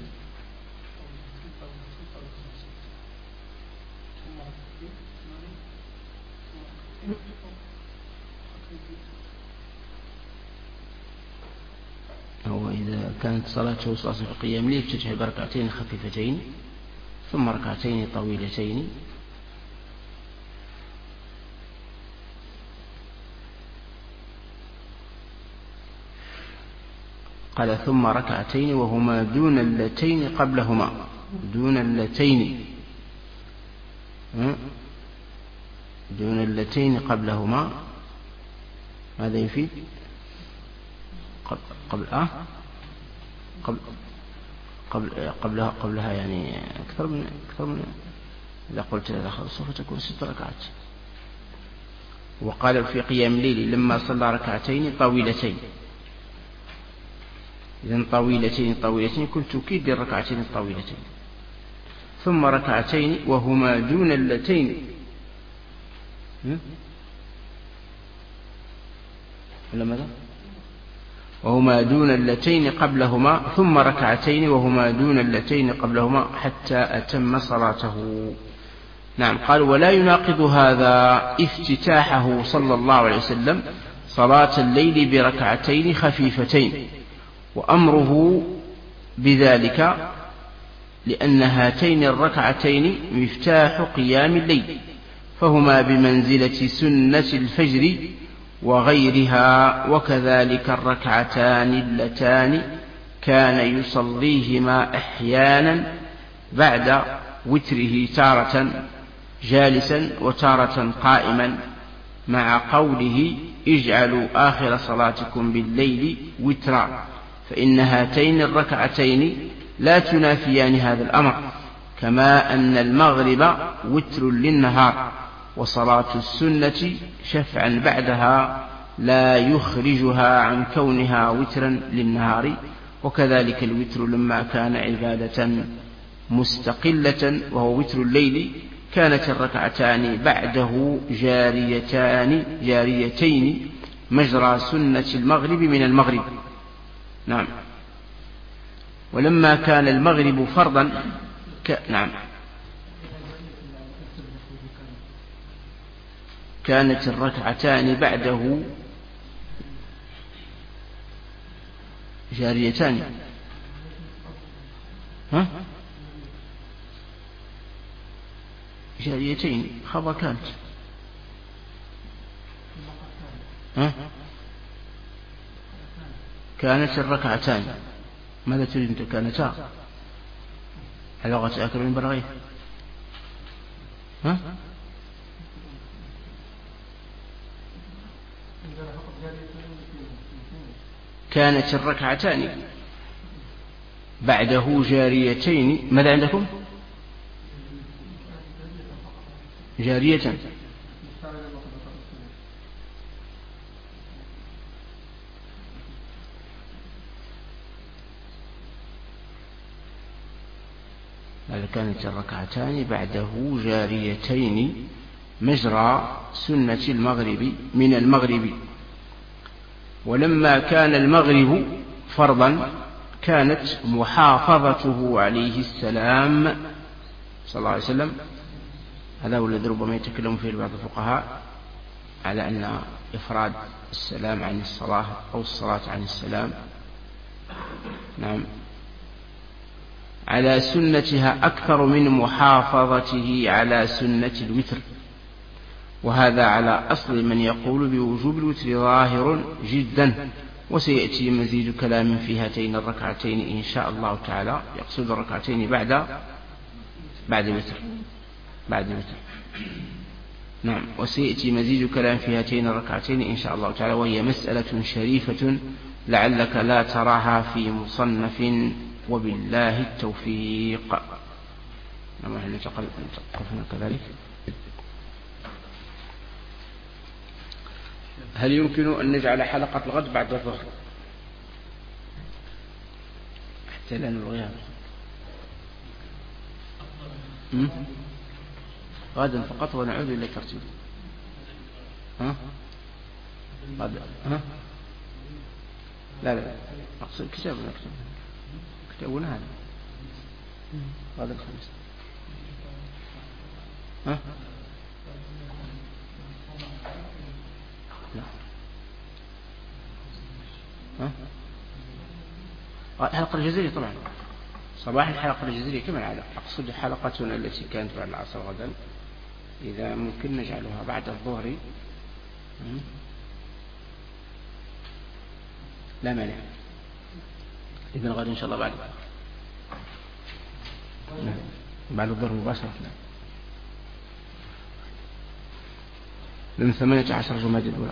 هو إذا كانت صلاته صلاة في القيام ليه يفتتح بركعتين خفيفتين ثم ركعتين طويلتين. قال ثم ركعتين وهما دون اللتين قبلهما. ماذا يفيد؟ قبلها يعني أكثر من إذا قلت سوف تكون 6 ركعات. وقال في قيام الليل لما صلى ركعتين طويلتين. إذن طويلتين كنت توكيد للركعتين الطويلتين. ثم ركعتين وهما دون اللتين ولا ماذا؟ وهما دون اللتين قبلهما ثم ركعتين وهما دون اللتين قبلهما حتى أتم صلاته. نعم. قال ولا يناقض هذا افتتاحه صلى الله عليه وسلم صلاة الليل بركعتين خفيفتين وأمره بذلك، لأن هاتين الركعتين مفتاح قيام الليل، فهما بمنزلة سنة الفجر وغيرها. وكذلك الركعتان اللتان كان يصليهما أحيانا بعد وتره تارة جالسا وتارة قائما، مع قوله اجعلوا آخر صلاتكم بالليل وترا، فإن هاتين الركعتين لا تنافيان هذا الأمر، كما أن المغرب وتر للنهار، وصلاة السنة شفعا بعدها لا يخرجها عن كونها وترا للنهار. وكذلك الوتر لما كان عبادة مستقلة وهو وتر الليل كانت الركعتان بعده جاريتين مجرى سنة المغرب من المغرب. نعم. ولما كان المغرب فرضا نعم كانت الركعتان بعده جاريتان. جاريتين خبر كانت كانت الركعتان. ماذا تريد أنت؟ كانتا على لغة أكل من برغيث. كانت الركعتان بعده جاريتين. ماذا عندكم؟ جارية. كانت الركعتان بعده جاريتين مجرى سنة المغرب من المغرب. ولما كان المغرب فرضا كانت محافظته عليه السلام صلى الله عليه وسلم، هذا هو الذي ربما يتكلم فيه بعض الفقهاء على أن إفراد السلام عن الصلاة أو الصلاة عن السلام نعم على سنتها أكثر من محافظته على سنة الوتر، وهذا على أصل من يقول بوجوب الوتر ظاهر جدا. وسيأتي مزيد كلام في هاتين الركعتين إن شاء الله تعالى، يقصد الركعتين بعد الوتر نعم. وسيأتي مزيد كلام في هاتين الركعتين إن شاء الله تعالى، وهي مسألة شريفة لعلك لا تراها في مصنف، وبالله التوفيق. نعم نتقفنا كذلك. هل يمكن أن نجعل حلقة الغد بعد الظهر حتى لا نلغيها؟ غدا فقط ونعود إلى الترتيب. لا أقصد كتابنا كتابنا هذا غدا الخميس. الحلقة الجزائرية طبعا صباح الحلقة الجزائرية كما العادة. أقصد حلقتنا التي كانت بعد العصر غدا إذا ممكن نجعلها بعد الظهر لا مانع. إذن غدا إن شاء الله بعد الظهر مباشرة من 18 جمادى الأولى.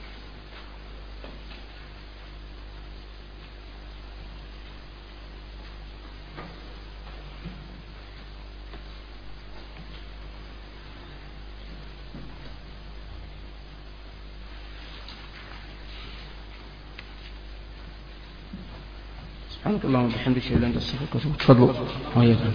سبحانك اللهم وبحمدك أشهد أن لا إله إلا أنت أستغفرك وأتوب إليك. تفضلوا وإياكم.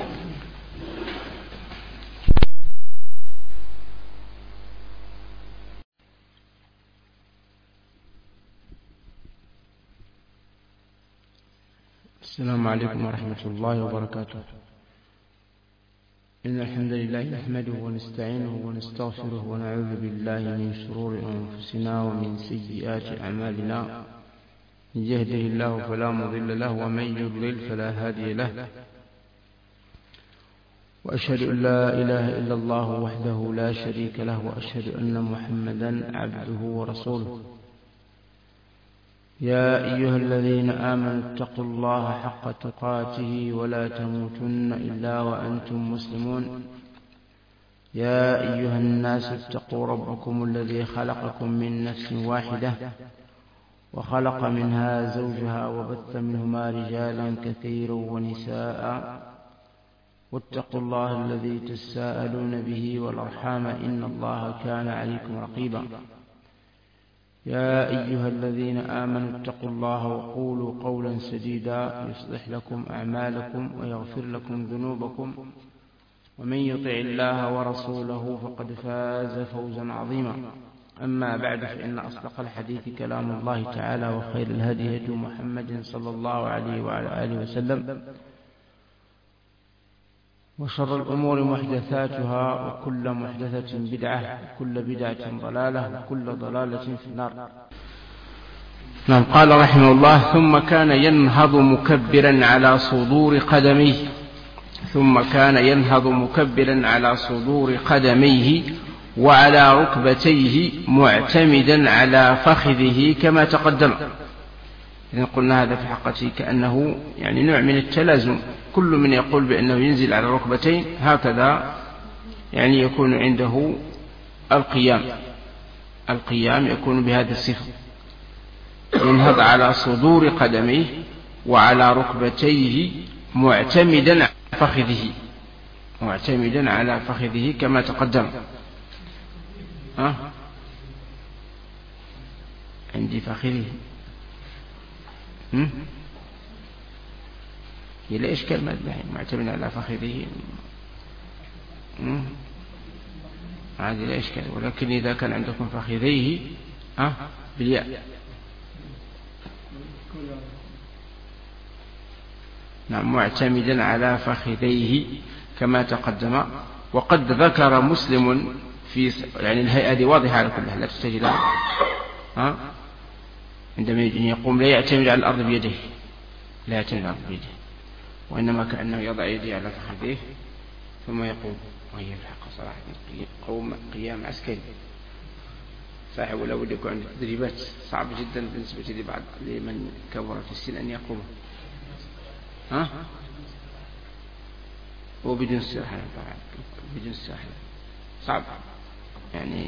السلام عليكم ورحمة الله وبركاته. إن الحمد لله نحمده ونستعينه ونستغفره ونعوذ بالله من شرور أنفسنا ومن سيئات أعمالنا. من يهده الله فلا مضل له ومن يضلل فلا هادي له. وأشهد أن لا إله إلا الله وحده لا شريك له، وأشهد أن محمدا عبده ورسوله. يا أيها الذين آمنوا اتقوا الله حق تقاته ولا تموتن إلا وأنتم مسلمون. يا أيها الناس اتقوا ربكم الذي خلقكم من نفس واحدة وخلق منها زوجها وبث منهما رجالا كثيرا ونساء، واتقوا الله الذي تساءلون به والأرحام إن الله كان عليكم رقيبا. يا أيها الذين آمنوا اتقوا الله وقولوا قولا سديدا يصلح لكم أعمالكم ويغفر لكم ذنوبكم، ومن يطع الله ورسوله فقد فاز فوزا عظيما. أما بعد، فإن أصدق الحديث كلام الله تعالى، وخير الهدي هدي محمد صلى الله عليه وعلى آله وسلم، وشر الأمور محدثاتها، وكل محدثة بدعة، وكل بدعة ضلالة، وكل ضلالة في النار. نعم. قال رحمه الله: ثم كان ينهض مكبرا على صدور قدميه وعلى ركبتيه معتمدا على فخذه كما تقدم. إذن قلنا هذا في حقيقته كأنه يعني نوع من التلازم، كل من يقول بأنه ينزل على ركبتين هكذا يعني يكون عنده القيام يكون بهذه الصفة، ينهض على صدور قدميه وعلى ركبتيه معتمدا على فخذه كما تقدم. عندي فخذه لا إشكال مذبحي معتمد على فخذه هذه لا إشكال، ولكن إذا كان عندكم فخذيه بالياء نعم معتمدا على فخذيه كما تقدم. وقد ذكر مسلم في يعني الهيئة دي واضحة على كلها لا تحتاج لها عندما يقوم لا يعتمد على الأرض بيده، لا يعتمد على الأرض بيده، وإنما كأنه يضع يديه على فخذيه ثم يقوم، وهي في الحق صراحة قيام عسكري صحيح، ولا بد يكون عنده تدريبات صعبة جدا بالنسبة لبعض لمن كبر في السن أن يقوم وبدون استراحة طبعا بدون استراحة صعب يعني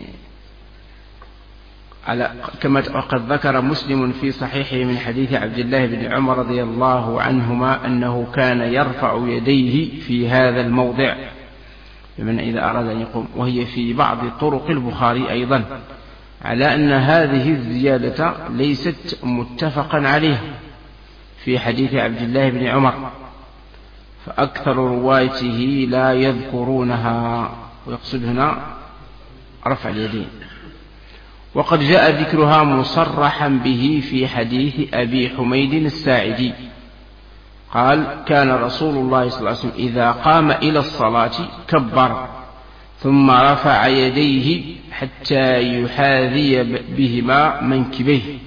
كما قد ذكر مسلم في صحيحه من حديث عبد الله بن عمر رضي الله عنهما أنه كان يرفع يديه في هذا الموضع لمن إذا أراد أن يقوم، وهي في بعض طرق البخاري أيضا، على أن هذه الزيادة ليست متفقا عليها في حديث عبد الله بن عمر، فأكثر روايته لا يذكرونها، ويقصد هنا رفع اليدين. وقد جاء ذكرها مصرحا به في حديث أبي حميد الساعدي قال كان رسول الله صلى الله عليه وسلم إذا قام إلى الصلاة كبر ثم رفع يديه حتى يحاذي بهما منكبيه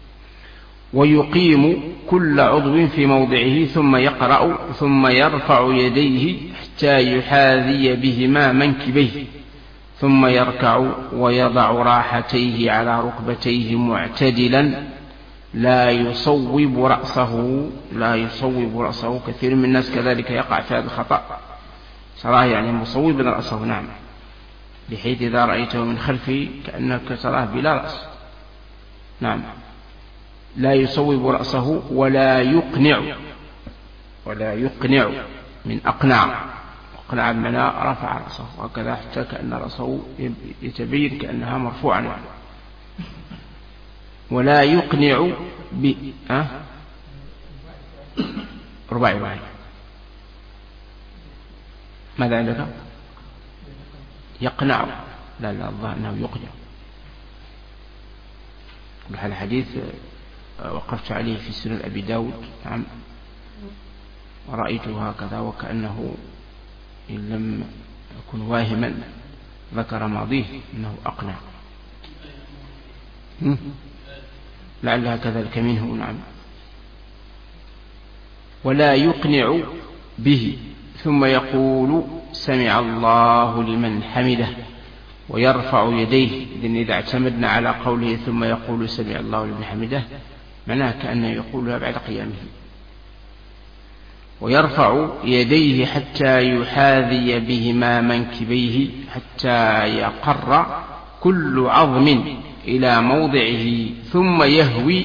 ويقيم كل عضو في موضعه ثم يقرأ ثم يرفع يديه حتى يحاذي بهما منكبيه ثم يركع ويضع راحتيه على ركبتيه معتدلا لا يصوب رأسه. كثير من الناس كذلك يقع في هذا الخطأ صراحة، يعني مصوبا رأسه نعم، بحيث إذا رأيته من خلفه كأنك تراه بلا رأس نعم، لا يصوب رأسه ولا يقنع من أقنع بمعنى رفع رأسه وهكذا حتى كأن رأسه يتبين كأنها مرفوعة يعني. ولا يقنع رباعي ماذا عندك؟ يقنع لا الظاهر أنه يقنع. الحديث وقفت عليه في سنن أبي داود نعم، ورأيته هكذا وكأنه إن لم يكن واهما ذكر ماضيه أنه أقنع، لعلها كذلك منه نعم. ولا يقنع به ثم يقول سمع الله لمن حمده ويرفع يديه. إذن إذا اعتمدنا على قوله ثم يقول سمع الله لمن حمده معناه كأنه يقولها بعد قيامه. ويرفع يديه حتى يحاذي بهما منكبيه حتى يقر كل عظم إلى موضعه ثم يهوي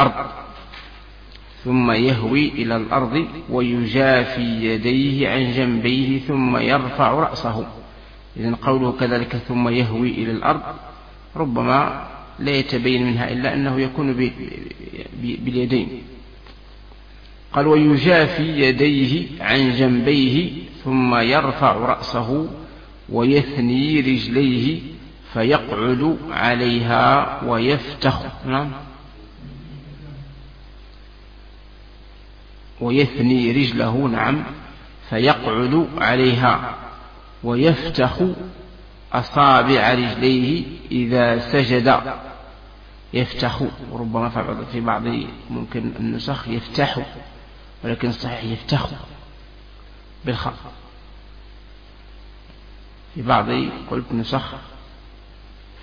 إلى الأرض ويجافي يديه عن جنبيه ثم يرفع رأسه. إذن قوله كذلك ثم يهوي إلى الأرض ربما لا يتبين منها إلا أنه يكون باليدين. قال ويجافي يديه عن جنبيه ثم يرفع رأسه ويثني رجليه فيقعد عليها ويفتخ ويثني رجله نعم فيقعد عليها ويفتخ أصابع رجليه إذا سجد. يفتخ وربما في بعض ممكن النسخ يفتح، ولكن الصحيح يفتخ بالخاء. في بعض قلت نسخ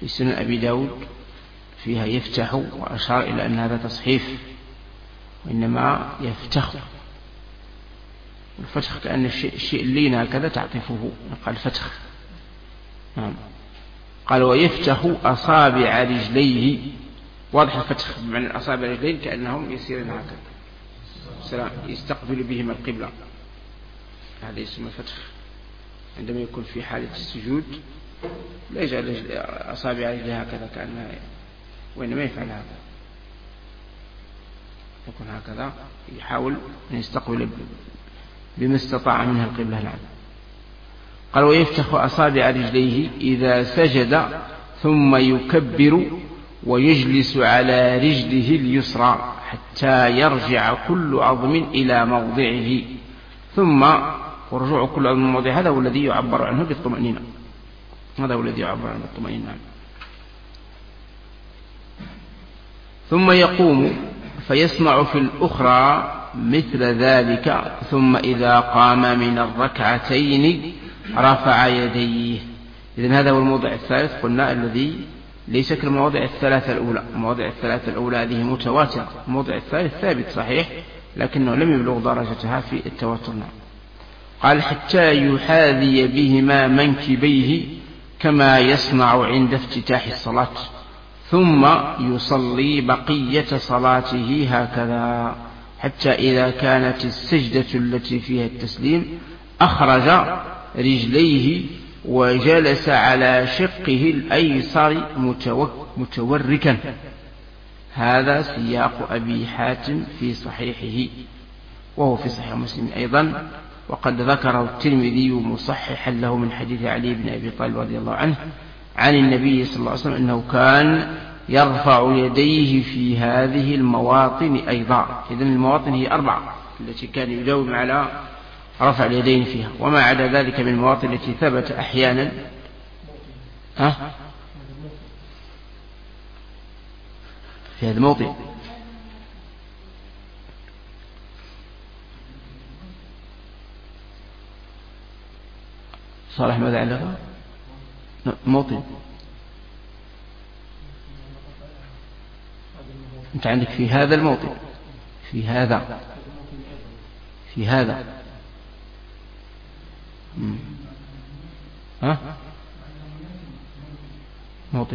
في سنن أبي داود فيها يفتح، وأشار إلى أن هذا تصحيف، وإنما يفتح. الفتح كأن الشيء اللين هكذا تعطفه، قال فتح. نعم. قال ويفتح أصابع رجليه، واضح الفتح بمعنى أصابع رجلين كأنهم يسيرون هكذا يستقبل بهم القبلة، هذا يسمى فتح. عندما يكون في حالة السجود لا يجعل أصابع رجليه هكذا كأنها، وإنما يفعل هذا، يكون هكذا، يحاول أن يستقبل بما استطاع منها القبلة. نعم. قال ويفتح أصابع رجليه إذا سجد ثم يكبر ويجلس على رجله اليسرى حتى يرجع كل عظم إلى موضعه، ثم ورجوع كل عظم إلى موضعه هذا هو الذي يعبر عنه بالطمأنينة، هذا هو الذي يعبر عنه بالطمأنينة. ثم يقوم فيسمع في الأخرى مثل ذلك، ثم إذا قام من الركعتين رفع يديه. إذن هذا هو الموضع الثالث قلنا الذي ليس كالمواضع الثلاثة الأولى. المواضع الثلاثة الأولى هذه متواترة، الموضع الثالث ثابت صحيح لكنه لم يبلغ درجتها في التواتر. قال حتى يحاذي بهما منكبيه كما يصنع عند افتتاح الصلاة، ثم يصلي بقية صلاته هكذا حتى إذا كانت السجدة التي فيها التسليم أخرج رجليه وجلس على شقه الأيسر متوركا. هذا سياق أبي حاتم في صحيحه، وهو في صحيح مسلم أيضا، وقد ذكره الترمذي مصححا له من حديث علي بن أبي طالب رضي الله عنه عن النبي صلى الله عليه وسلم أنه كان يرفع يديه في هذه المواطن أيضا. إذن المواطن هي 4 التي كان يداوم على رفع اليدين فيها، وما عدا ذلك من المواطن التي ثبت أحيانا في هذا الموطن صالح ماذا علق موطن. أنت عندك في هذا الموطن، في هذا موطن.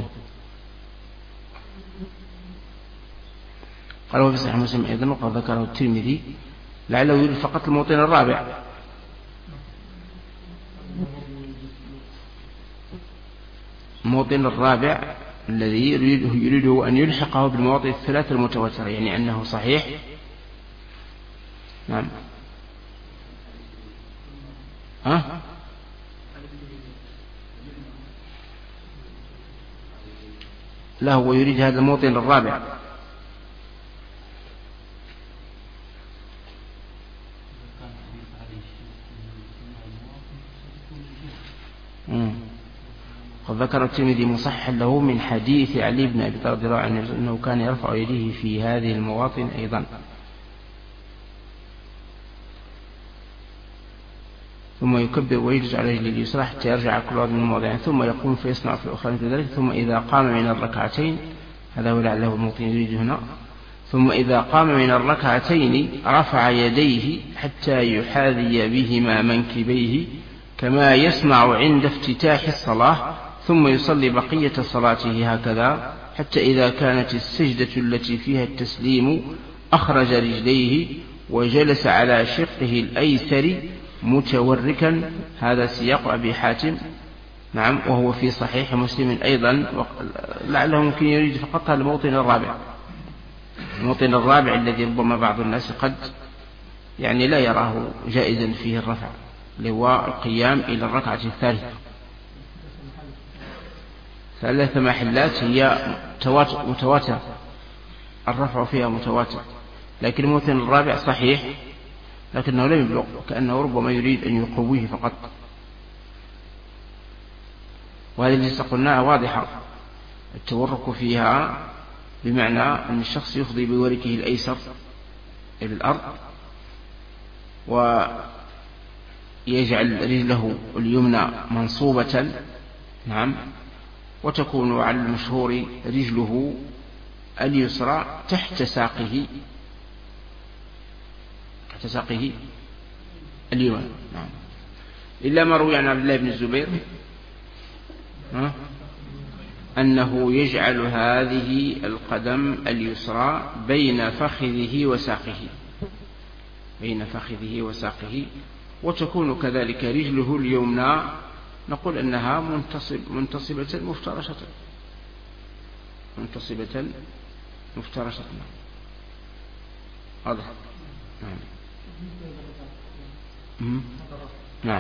قال وفي صحيح مسلم أيضا، وقد ذكره الترمذي لعله يريد فقط الموطن الرابع. الموطن الرابع الذي يريده أن يلحقه بالمواطن الثلاث المتواترة، يعني أنه صحيح. نعم. لا، هو يريد هذا الموطن الرابع. قد ذكر الترمذي مصححا له من حديث علي بن أبي طالب رضي الله عنه أنه كان يرفع يديه في هذه المواطن أيضا. ثم يكبر ويجلس على رجله اليسرى حتى يرجع كل عظم من موضعه، ثم يقوم فيصنع في الأخرى مثل ذلك. ثم إذا قام من الركعتين، هذا هو لعله الموطن يريد هنا، ثم إذا قام من الركعتين رفع يديه حتى يحاذي بهما منكبيه كما يصنع عند افتتاح الصلاة، ثم يصلي بقية صلاته هكذا حتى إذا كانت السجدة التي فيها التسليم أخرج رجليه وجلس على شقه الأيسر متوركا. هذا سياق أبي حاتم. نعم. وهو في صحيح مسلم أيضا، لعله ممكن يريد فقط هذا الموطن الرابع، الموطن الرابع الذي ربما بعض الناس قد يعني لا يراه جائزا فيه الرفع، اللي هو القيام إلى الركعة الثالثة. 3 محلات هي متواترة، الرفع فيها متواتر، لكن الموطن الرابع صحيح لكنه لم يبلغ، كأنه ربما يريد أن يقويه فقط. وهذه التي قلناها واضحة، التورك فيها بمعنى أن الشخص يفضي بوركه الأيسر إلى الأرض ويجعل رجله اليمنى منصوبة، نعم، وتكون على المشهور رجله اليسرى تحت ساقه اليمنى. نعم. إلا ما روي عن عبد الله بن الزبير أنه يجعل هذه القدم اليسرى بين فخذه وساقه، وتكون كذلك رجله اليمنى نقول أنها منتصبة مفترشة. واضح. نعم.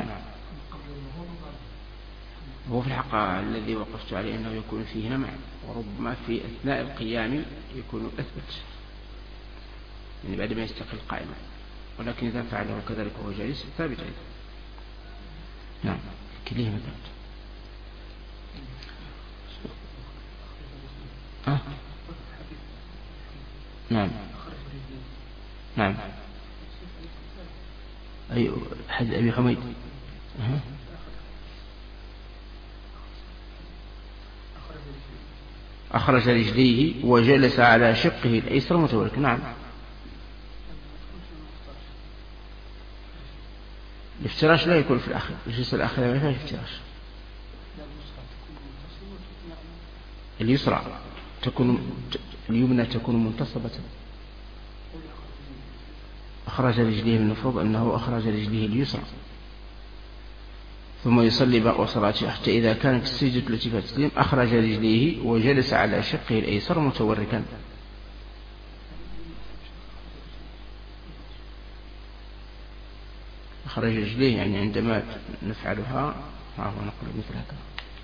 هو في الحقيقة الذي وقفت عليه أنه يكون فيه نمع، وربما في أثناء القيام يكون أثبت، يعني بعد ما يستقل قائما، ولكن إذا فعله كذلك وهو جالس ثابت أيضا. نعم. كليهما ثابت. نعم. أي حديث أبي حميد. أخرج رجليه وجلس على شقه الأيسر متوركا. نعم. الافتراش لا يكون في الأخير، الجلسة الأخيرة ما فيها افتراش. اليسرى اليمنى تكون منتصبة. أخرج رجليه، من المفروض أنه أخرج رجليه اليسرى، ثم يصلي باقي صلاته حتى إذا كانت السجدة التي فيها التسليم أخرج رجليه وجلس على شقه الأيسر متوركا. أخرج رجليه يعني عندما نفعلها نقول مثل هذا.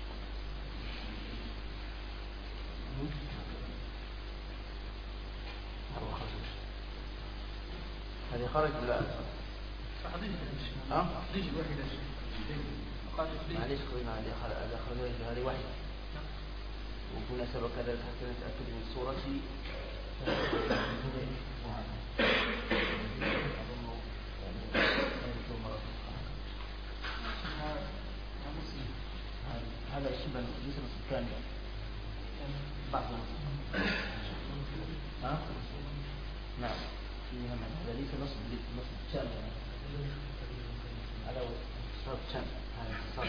هذه خرج ولا معليش قلنا هذا خرج هذه واحدة، وهنا سبق كذلك حتى نتأكد من الصورة. هذا شبه ليس نصف كامل، بعض نصف. نعم. فيها معنى هذا ليس نصف كامل، هذا صار كامل، هذا صار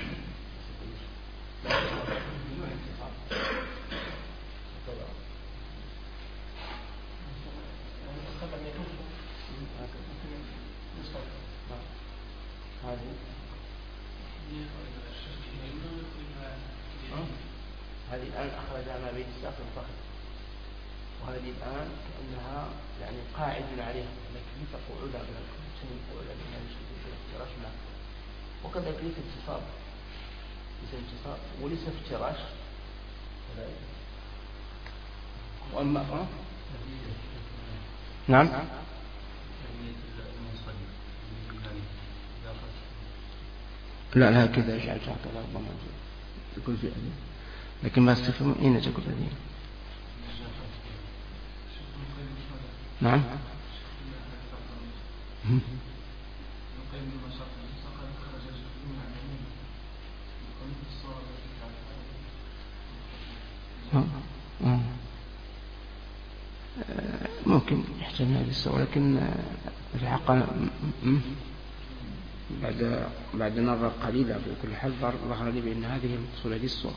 هذه الآن أخرجها ما بين الساق والفخذ، وهذه الآن كأنها يعني قاعد عليها، لكن ليس قعودها بها افتراش لا، وكذلك ليس انتصاب وليس افتراش. وأما نعم. لا هكذا يجعل هكذا ربما يكون في أذين، لكن ما استفهم أين تكون أذين. نعم. ممكن يحتمل هذه الصورة، لكن في الحقيقة بعد نظر قليلة في كل حال ظهر لي بأن هذه المقصودة هذه الصورة.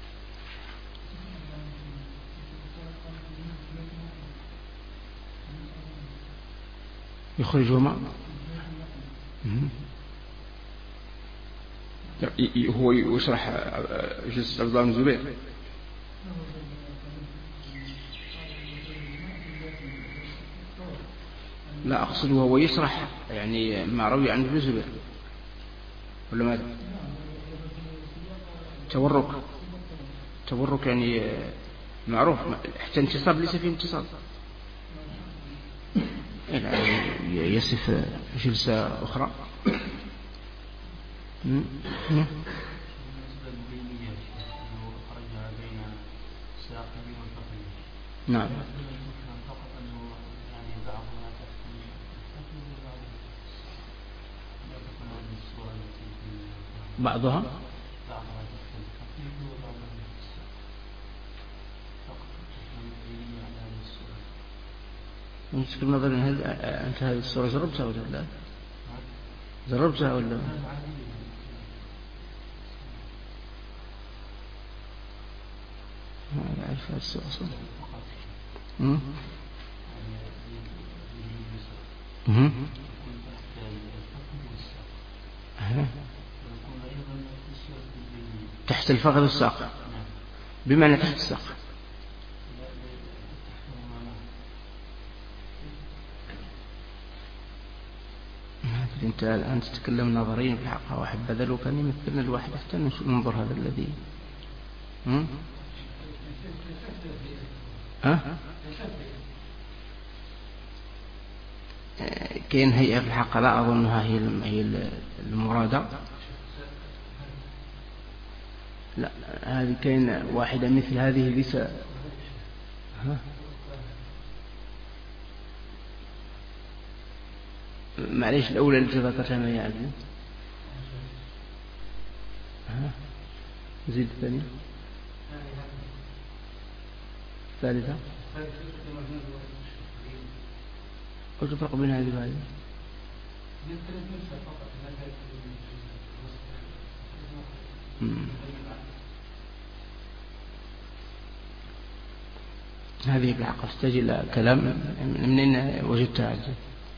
يخرجهما هو يشرح جزء عبد الله بن الزبير. لا أقصد وهو يشرح يعني ما روي عن ابن الزبير ولا ماذا؟ تورك يعني معروف، حتى انتصاب ليس فيه انتصاب، يعني يصف جلسة أخرى. نعم. بعضها مشكلة نظري هل أنت هذه الصورة جربتها ولا لا؟ جربتها ولا لا؟ ما أعرف هذه الصورة أصلا. تحت الفخذ والساق، بمعنى تحت الساق. أنت الآن تتكلم نظريا في الحقيقة، واحد بذل وكان يمثلنا الواحد حتى ننظر هذا الذي كاين هيئة في الحقيقة لا أظنها هي المرادة. لا، هذه كاين واحدة مثل هذه ليس معليش الأولى التي ذكرتها ما يعني زيد الثانية الثالثة وش الفرق بين هذه وهذه؟ هذه بالحق تحتاج إلى كلام. من أين وجدتها عزيز؟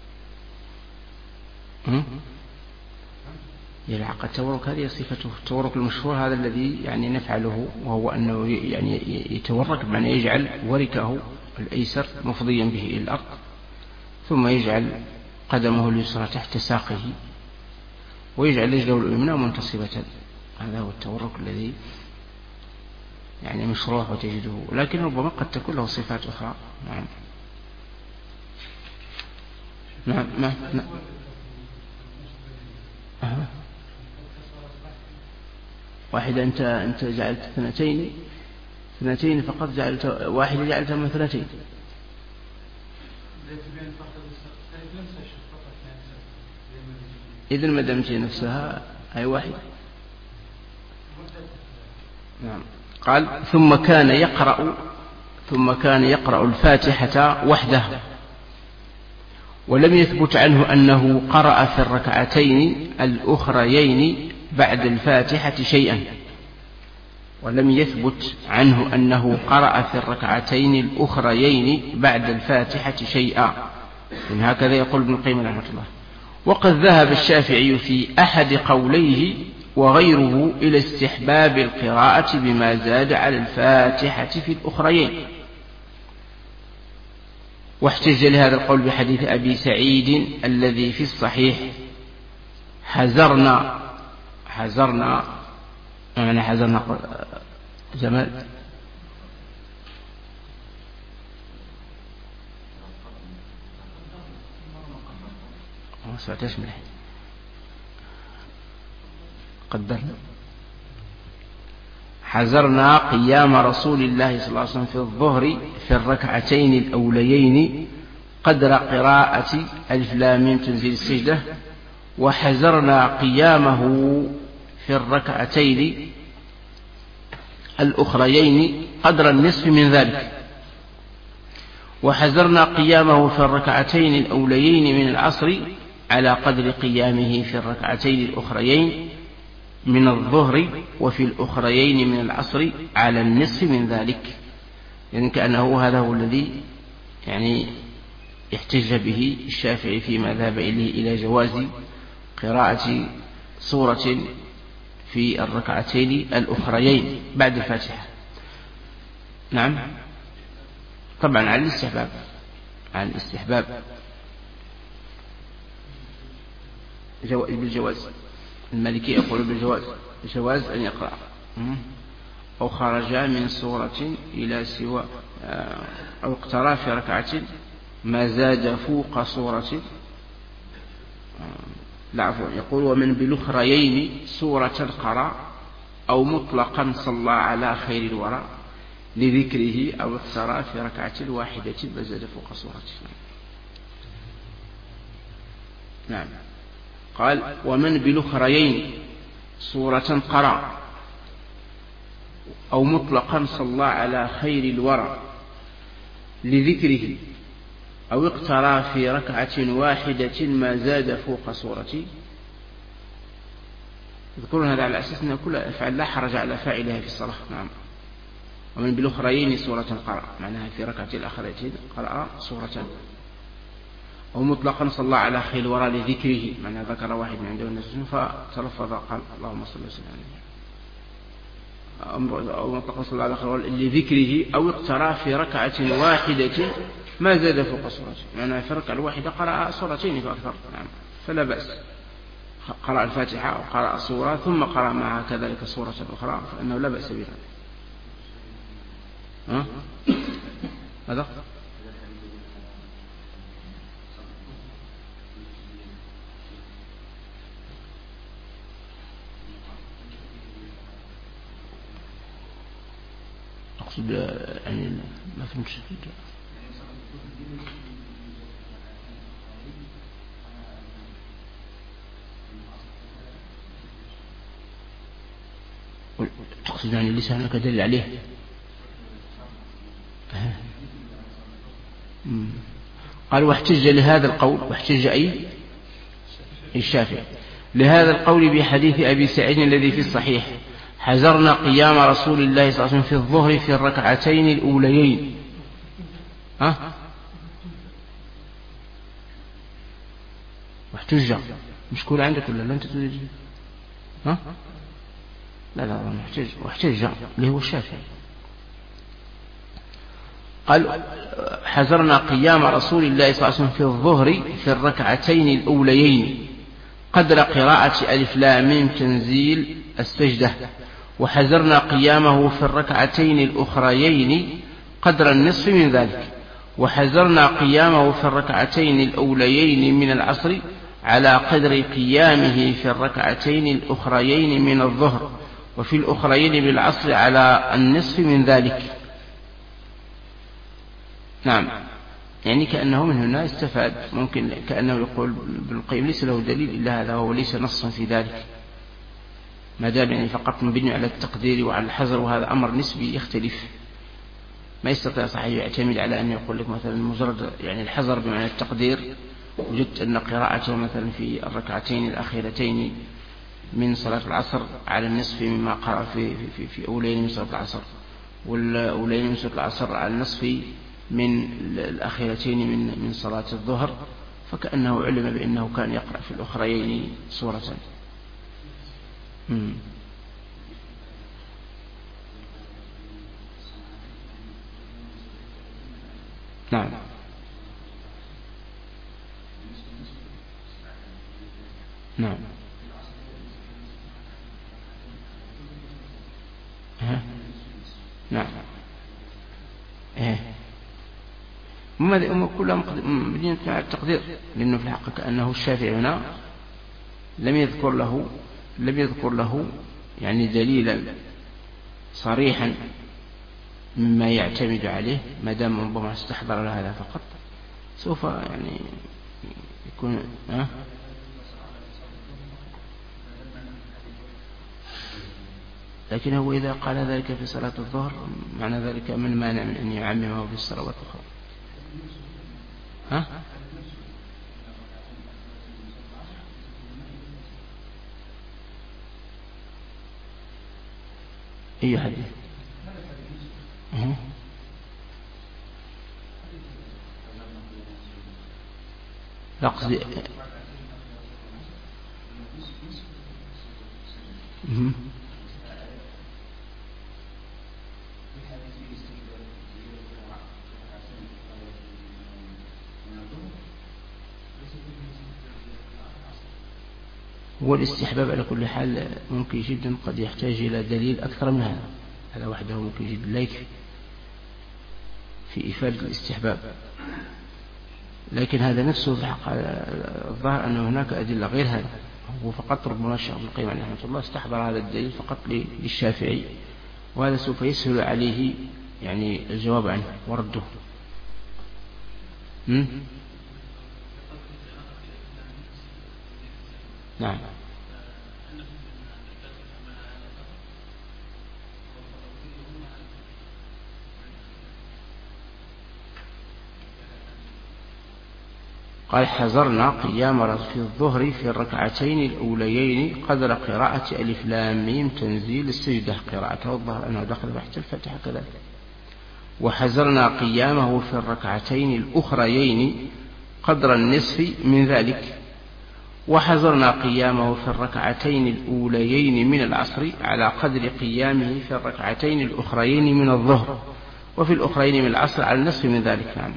الحق التورك هذه صفته، التورك المشهور هذا الذي يعني نفعله، وهو أنه يعني يتورك بمعنى يجعل وركه الأيسر مفضيا به إلى الأرض، ثم يجعل قدمه اليسرى تحت ساقه، ويجعل رجله اليمنى منتصبة. هذا هو التورك الذي يعني مشروع وتجده، لكن ربما قد تكون له صفات أخرى. نعم. واحدة أنت جعلت اثنتين فقط، جعلت واحدة جعلتها من اثنتين. إذن ما دمت نفسها أي واحدة. نعم. قال ثم كان يقرأ الفاتحة وحده، ولم يثبت عنه أنه قرأ في الركعتين الأخريين بعد الفاتحة شيئا. ولم يثبت عنه أنه قرأ في الركعتين الأخريين بعد الفاتحة شيئا، من هكذا يقول ابن القيم رحمه الله. وقد ذهب الشافعي في أحد قوليه وغيره إلى استحباب القراءة بما زاد على الفاتحة في الأخريين، واحتج لهذا القول بحديث أبي سعيد الذي في الصحيح: حذرنا جمال حذرنا قيام رسول الله صلى الله عليه وسلم في الظهر في الركعتين الأوليين قدر قراءة ألف لام ميم تنزيل السجدة، وحذرنا قيامه في الركعتين الأخريين قدر النصف من ذلك، وحذرنا قيامه في الركعتين الأوليين من العصر على قدر قيامه في الركعتين الأخريين من الظهر، وفي الأخريين من العصر على النصف من ذلك. يعني كأنه هذا هو الذي يعني احتج به الشافعي فيما ذهب إليه إلى جواز قراءة سورة في الركعتين الأخريين بعد الفاتحة. نعم، طبعا على الاستحباب بالجواز. المالكي يقول بالجواز أن يقرأ أو خرج من سورة إلى سوى أو اقترى في ركعة ما زاد فوق سورة. لا عفوا، يقول: ومن بالأخريين سورة قرأ أو مطلقا صلى على خير الورى لذكره أو اقترى في ركعة واحدة ما زاد فوق سورة. نعم. قال: ومن بالأخريين سورة قرأ أو مطلقا صلى على خير الورى لذكره أو اقترى في ركعة واحدة ما زاد فوق سورة. يذكرون هذا على أساس أن كل أفعال لا حرج على فاعلها في الصلاة. نعم. ومن بالأخرين سورة قرأ، معناها في ركعة الآخرتين قرأ سورة. أو مطلقا صلى على خيل الورى لذكره، معناها ذكر واحد من عنده الناس فتلفظ قال اللهم صل وسلم عليه. أو مطلقا صلى على خيل الورى لذكره. أو اقترى في ركعة واحدة ما زاد فوق سورة، معناها في الركعة الواحدة قرأ سورتين فأكثر. نعم. فلا بأس، قرأ الفاتحة أو قرأ سورة ثم قرأ معها كذلك سورة أخرى، فإنه لا بأس بها. هذا أقصد يعني ما فهمتش. تقصد يعني لسانك دليل عليه. قال واحتج لهذا القول، واحتج أي الشافعي لهذا القول بحديث أبي سعيد الذي في الصحيح: حذرنا قيام رسول الله صلى الله عليه وسلم في الظهر في الركعتين الأوليين. واحتج مشكول عندك ولا لا أنت تريد؟ لا واحتج اللي هو الشافعي. قال حذرنا قيام رسول الله صلى الله عليه وسلم في الظهر في الركعتين الأوليين قدر قراءة ألف لام ميم تنزيل السجدة، وحذرنا قيامه في الركعتين الأخريين قدر النصف من ذلك، وحذرنا قيامه في الركعتين الأوليين من العصر على قدر قيامه في الركعتين الأخريين من الظهر، وفي الأخريين من العصر على النصف من ذلك. نعم. يعني كأنه من هنا استفاد، ممكن كأنه يقول ابن القيم ليس له دليل إلا هذا، هو ليس نصا في ذلك، ما دام يعني فقط مبني على التقدير وعلى الحذر، وهذا أمر نسبي يختلف. ما يستطيع صحيح يعتمد على أن يقول لك مثلا مجرد يعني الحذر بمعنى التقدير، وجدت أن قراءته مثلا في الركعتين الأخيرتين من صلاة العصر على النصف مما قرأ في أولين من صلاة العصر، والأولين من صلاة العصر على النصف من الأخيرتين من صلاة الظهر، فكأنه علم بأنه كان يقرأ في الأخريين سورة. نعم. نعم. نعم. كلها مدينة مع التقدير، لأنه في الحق كأنه الشافعي هنا لم يذكر له يعني دليلا صريحا مما يعتمد عليه، ما دام ربما استحضر له هذا فقط سوف يعني يكون لكن هو إذا قال ذلك في صلاة الظهر معنى ذلك من مانع من أن يعممه في الصلوات الأخرى؟ أي حديث؟ لقصد والاستحباب على كل حال ممكن جدا، قد يحتاج إلى دليل أكثر من هذا، هذا وحده ممكن جدا لا يكفي في إفادة الاستحباب، لكن هذا نفسه في الحق الظاهر أن هناك أدلة غير هذا. هو فقط ربما الشيخ ابن القيم عليه رحمة الله استحضر هذا الدليل فقط للشافعي، وهذا سوف يسهل عليه يعني الجواب عنه ورده. نعم. قال حذرنا قيام في الظهر في الركعتين الأوليين قدر قراءة ألف لام ميم تنزيل السجدة قراءته الظهر أنه دخل تحت الفتحة كذلك. وحذرنا قيامه في الركعتين الأخريين قدر النصف من ذلك. وحذرنا قيامه في الركعتين الأوليين من العصر على قدر قيامه في الركعتين الأخريين من الظهر، وفي الأخرين من العصر على النصف من ذلك. نعم،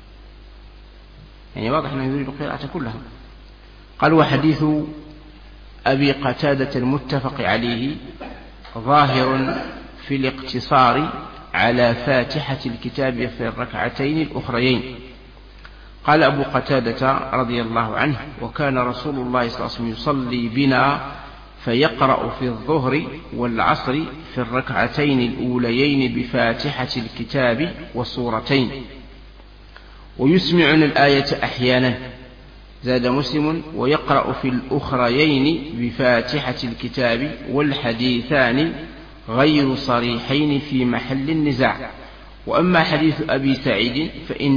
يعني واضح أنه يريد القراءة كلها. قال وحديث أبي قتادة المتفق عليه ظاهر في الاقتصار على فاتحة الكتاب في الركعتين الأخريين. قال أبو قتادة رضي الله عنه وكان رسول الله صلى الله عليه وسلم يصلي بنا فيقرأ في الظهر والعصر في الركعتين الأوليين بفاتحة الكتاب والسورتين ويسمعنا الآية أحيانا. زاد مسلم ويقرأ في الأخريين بفاتحة الكتاب والحديثان غير صريحين في محل النزاع. وأما حديث أبي سعيد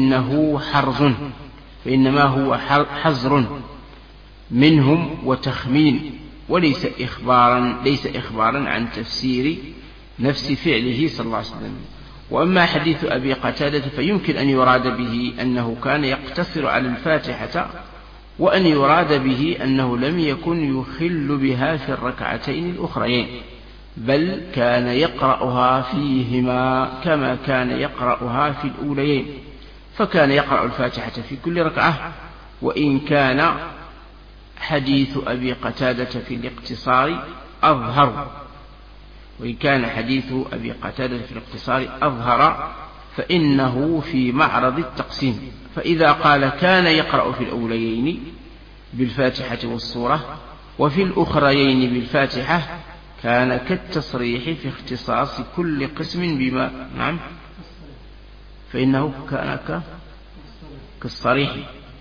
فإنما هو حزر منهم وتخمين وليس إخبارا عن تفسير نفس فعله صلى الله عليه وسلم. وأما حديث أبي قتادة فيمكن أن يراد به أنه كان يقتصر على الفاتحة، وأن يراد به أنه لم يكن يخل بها في الركعتين الأخريين، بل كان يقرأها فيهما كما كان يقرأها في الأوليين، فكان يقرأ الفاتحة في كل ركعة. وإن كان حديث أبي قتادة في الاقتصار أظهر فإنه في معرض التقسيم. فإذا قال كان يقرأ في الأوليين بالفاتحة والسورة وفي الأخريين بالفاتحة كان كالتصريح في اختصاص كل قسم بما نعم فإنه كان كالصريح.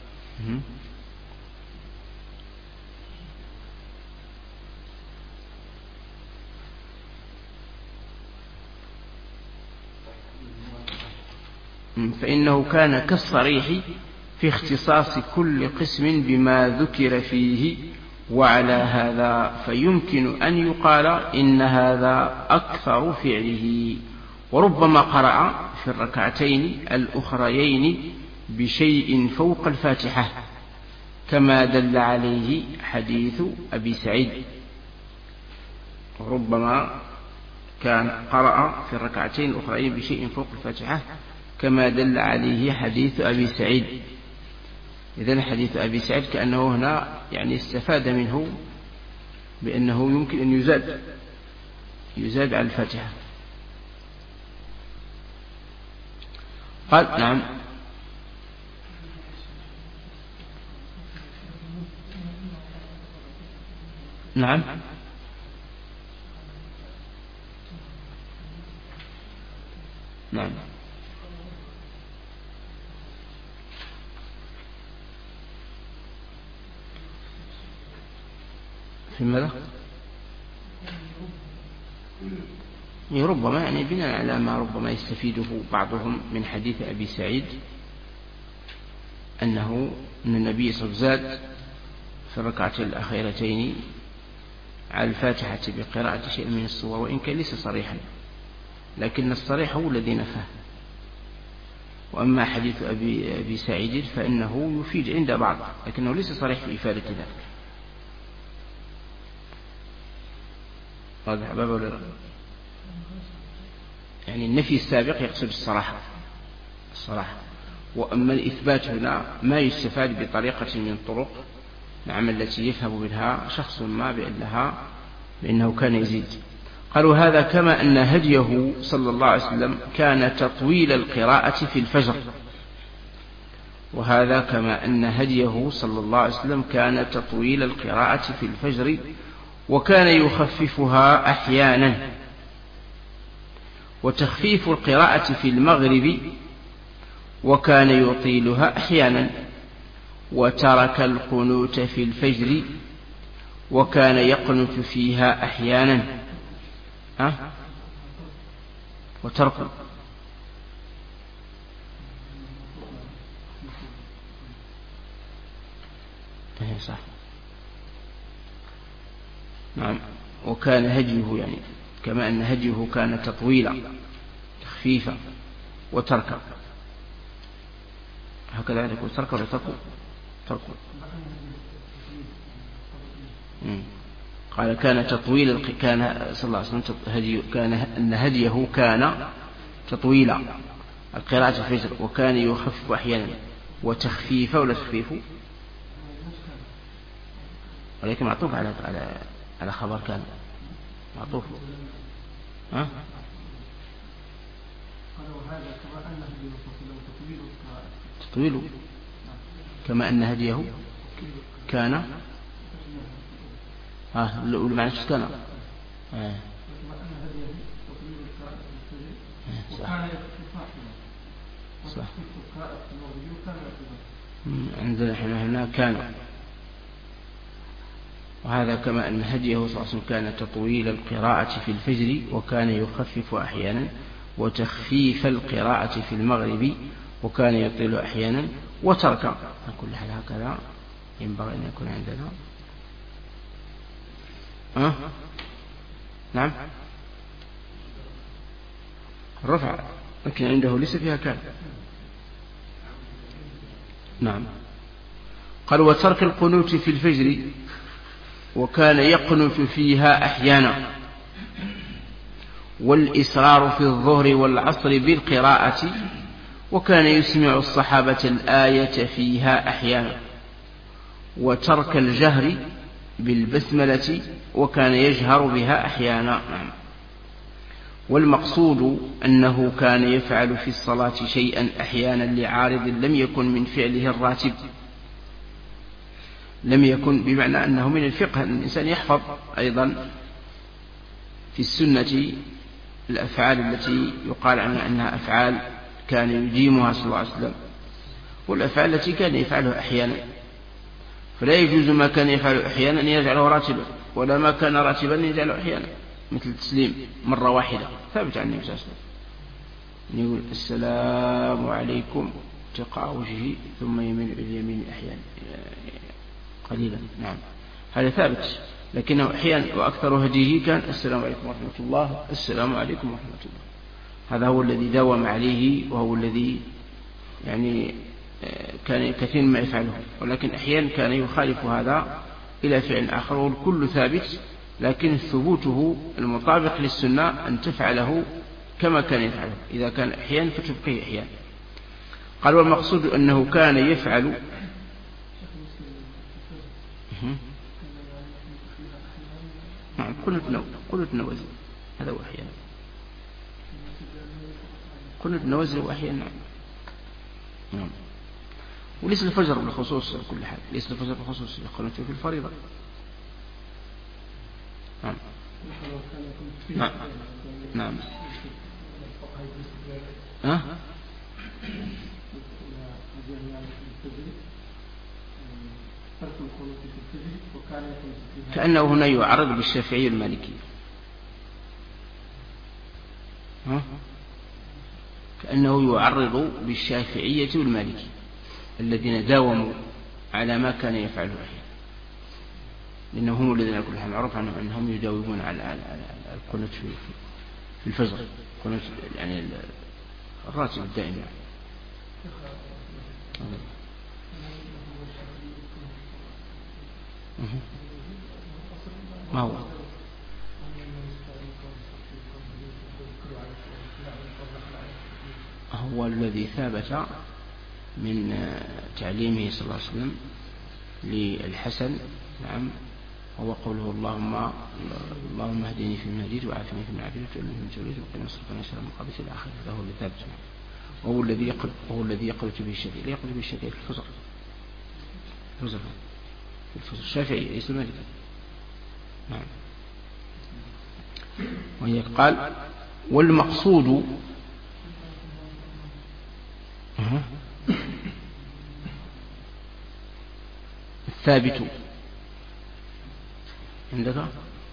فإنه كان كالصريح في اختصاص كل قسم بما ذكر فيه. وعلى هذا فيمكن أن يقال إن هذا أكثر فعله، وربما قرأ في الركعتين الأخريين بشيء فوق الفاتحة كما دل عليه حديث أبي سعيد. وربما كان قرأ في الركعتين الأخريين بشيء فوق الفاتحة كما دل عليه حديث أبي سعيد. إذن حديث أبي سعيد كأنه هنا يعني استفاد منه بأنه يمكن أن يزاد على الفاتحة. قال نعم نعم نعم في ماذا؟ ربما يعني بناء على ما ربما يستفيده بعضهم من حديث أبي سعيد أن النبي صلى الله عليه وسلم زاد في الركعتين الأخيرتين على الفاتحة بقراءة شيء من السور، وإن كان ليس صريحا، لكن الصريح هو الذي نفاه. وأما حديث أبي سعيد فإنه يفيد عند بعض، لكنه ليس صريح في إفادة ذلك. واضح باب ولا لا؟ يعني النفي السابق يقصد الصراحة. وأما الإثبات هنا ما يستفاد بطريقة من الطرق نعم التي يفهم منها شخص ما بأنه كان يزيد. قالوا هذا كما أن هديه صلى الله عليه وسلم كان تطويل القراءة في الفجر، وهذا كما أن هديه صلى الله عليه وسلم كان تطويل القراءة في الفجر، وكان يخففها أحيانا. وتخفيف القراءة في المغرب وكان يطيلها أحيانا. وترك القنوت في الفجر وكان يقنت فيها أحيانا. وترك صح. نعم. وكان هديه يعني كما أن هديه كان تطويلا تخفيفا وتركا، هكذا يكون تركا ولا تركا. قال كان تطويل، كان صلى الله عليه وسلم كان أن هديه كان تطويلا القراءة في الفجر، وكان يخفف أحيانا وتخفيفا ولا تخفيفه، ولكن معطوف على خبر كان معطوف. ها؟ تطويل كما أن هديه كان والمعنى كان صح. عندنا هنا كان، وهذا كما أن هديه صلى الله عليه وسلم كان تطويل القراءة في الفجر، وكان يخفف أحيانا وتخفيف القراءة في المغرب، وكان يطيل أحيانا وترك. كل حال هكذا ينبغي أن يكون عندنا. نعم الرفع، لكن عنده ليس فيها كان. نعم. قال وترك القنوت في الفجر، وكان يقنت فيها أحيانا، والإصرار في الظهر والعصر بالقراءة، وكان يسمع الصحابة الآية فيها أحيانا، وترك الجهر بالبسملة، وكان يجهر بها أحيانا. والمقصود أنه كان يفعل في الصلاة شيئا أحيانا لعارض لم يكن من فعله الراتب، لم يكن بمعنى أنه من الفقه أن الإنسان يحفظ أيضا في السنة الأفعال التي يقال عنها أنها أفعال كان يديمها صلى الله عليه وسلم، والأفعال التي كان يفعلها أحيانا، فلا يجوز ما كان يفعل أحيانا أن يجعله راتبا، ولا ما كان راتبا أن يجعله أحيانا، مثل التسليم مرة واحدة ثابت عن النبي صلى الله عليه وسلم، يقول السلام عليكم تقع وجهه ثم يمين اليمين أحيانا قليلا. نعم هذا ثابت، لكنه أحيانا وأكثر هديه كان السلام عليكم ورحمة الله، السلام عليكم ورحمة الله. هذا هو الذي داوم عليه، وهو الذي يعني كان كثير ما يفعله، ولكن أحيانا كان يخالف هذا إلى فعل آخر، والكل ثابت، لكن ثبوته المطابق للسنة أن تفعله كما كان يفعله، إذا كان أحيانا فتبقيه أحيانا. قال والمقصود أنه كان يفعل نعم قلت نوزل، هذا هو أحيانا قلت نوزل وأحيانا. نعم. وليس الفجر بالخصوص كل حال، ليس الفجر بالخصوص، يقولون في الفريضة. نعم. نعم. نعم. كأنه هنا يعرض بالشافعي المالكي، كأنه يعرض بالشافعية والمالكي الذين داوموا على ما كان يفعله أحيانا، لأنهم هم الذين كل حال معروف عنهم أنهم يداومون على القنوت في الفجر، القنوت يعني الراتب الدائم يعني. ما هو الذي ثابت من تعليمه صلى الله عليه وسلم للحسن. نعم. هو قوله اللهم اهدني فيمن هديت وعافني فيمن عافيت وتولني فيمن توليت وقنا واصرفني شر ما قضيت إلى آخره. هذا هو اللي ثابت، وهو الذي يقلت به الشافعي، لا يقلت به الشافعي في الفجر، في الفجر الشافعي ليس المالكي. نعم. وهي قال والمقصود الثابت عندك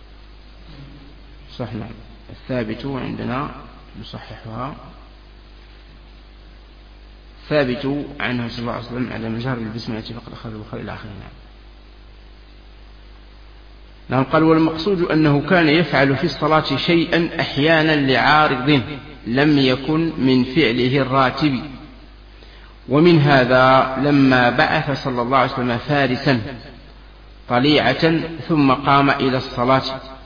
صح. نعم الثابت عندنا نصححها، ثابت عنه صلى الله عليه وسلم على مجهر بالبسملة فقد أخذ البخاري إلى آخره. نعم نعم. قال والمقصود أنه كان يفعل في الصلاة شيئا أحيانا لعارض لم يكن من فعله الراتب. ومن هذا لما بعث صلى الله عليه وسلم فارسا طليعة ثم قام إلى الصلاة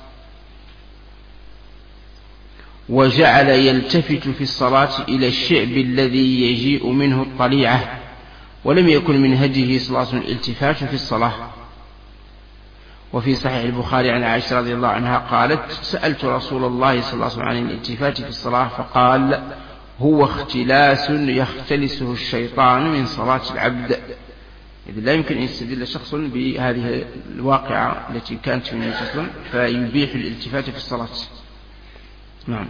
وجعل يلتفت في الصلاة إلى الشعب الذي يجيء منه الطليعة، ولم يكن من هديه صلى الله عليه وسلم الالتفات في الصلاة. وفي صحيح البخاري عن عائشة رضي الله عنها قالت سألت رسول الله صلى الله عليه وسلم عن الالتفات في الصلاة فقال هو اختلاس يختلسه الشيطان من صلاة العبد. إذن لا يمكن أن يستدل شخص بهذه الواقعة التي كانت في النبي صلى الله عليه وسلم فيبيح الالتفات في الصلاة. نعم.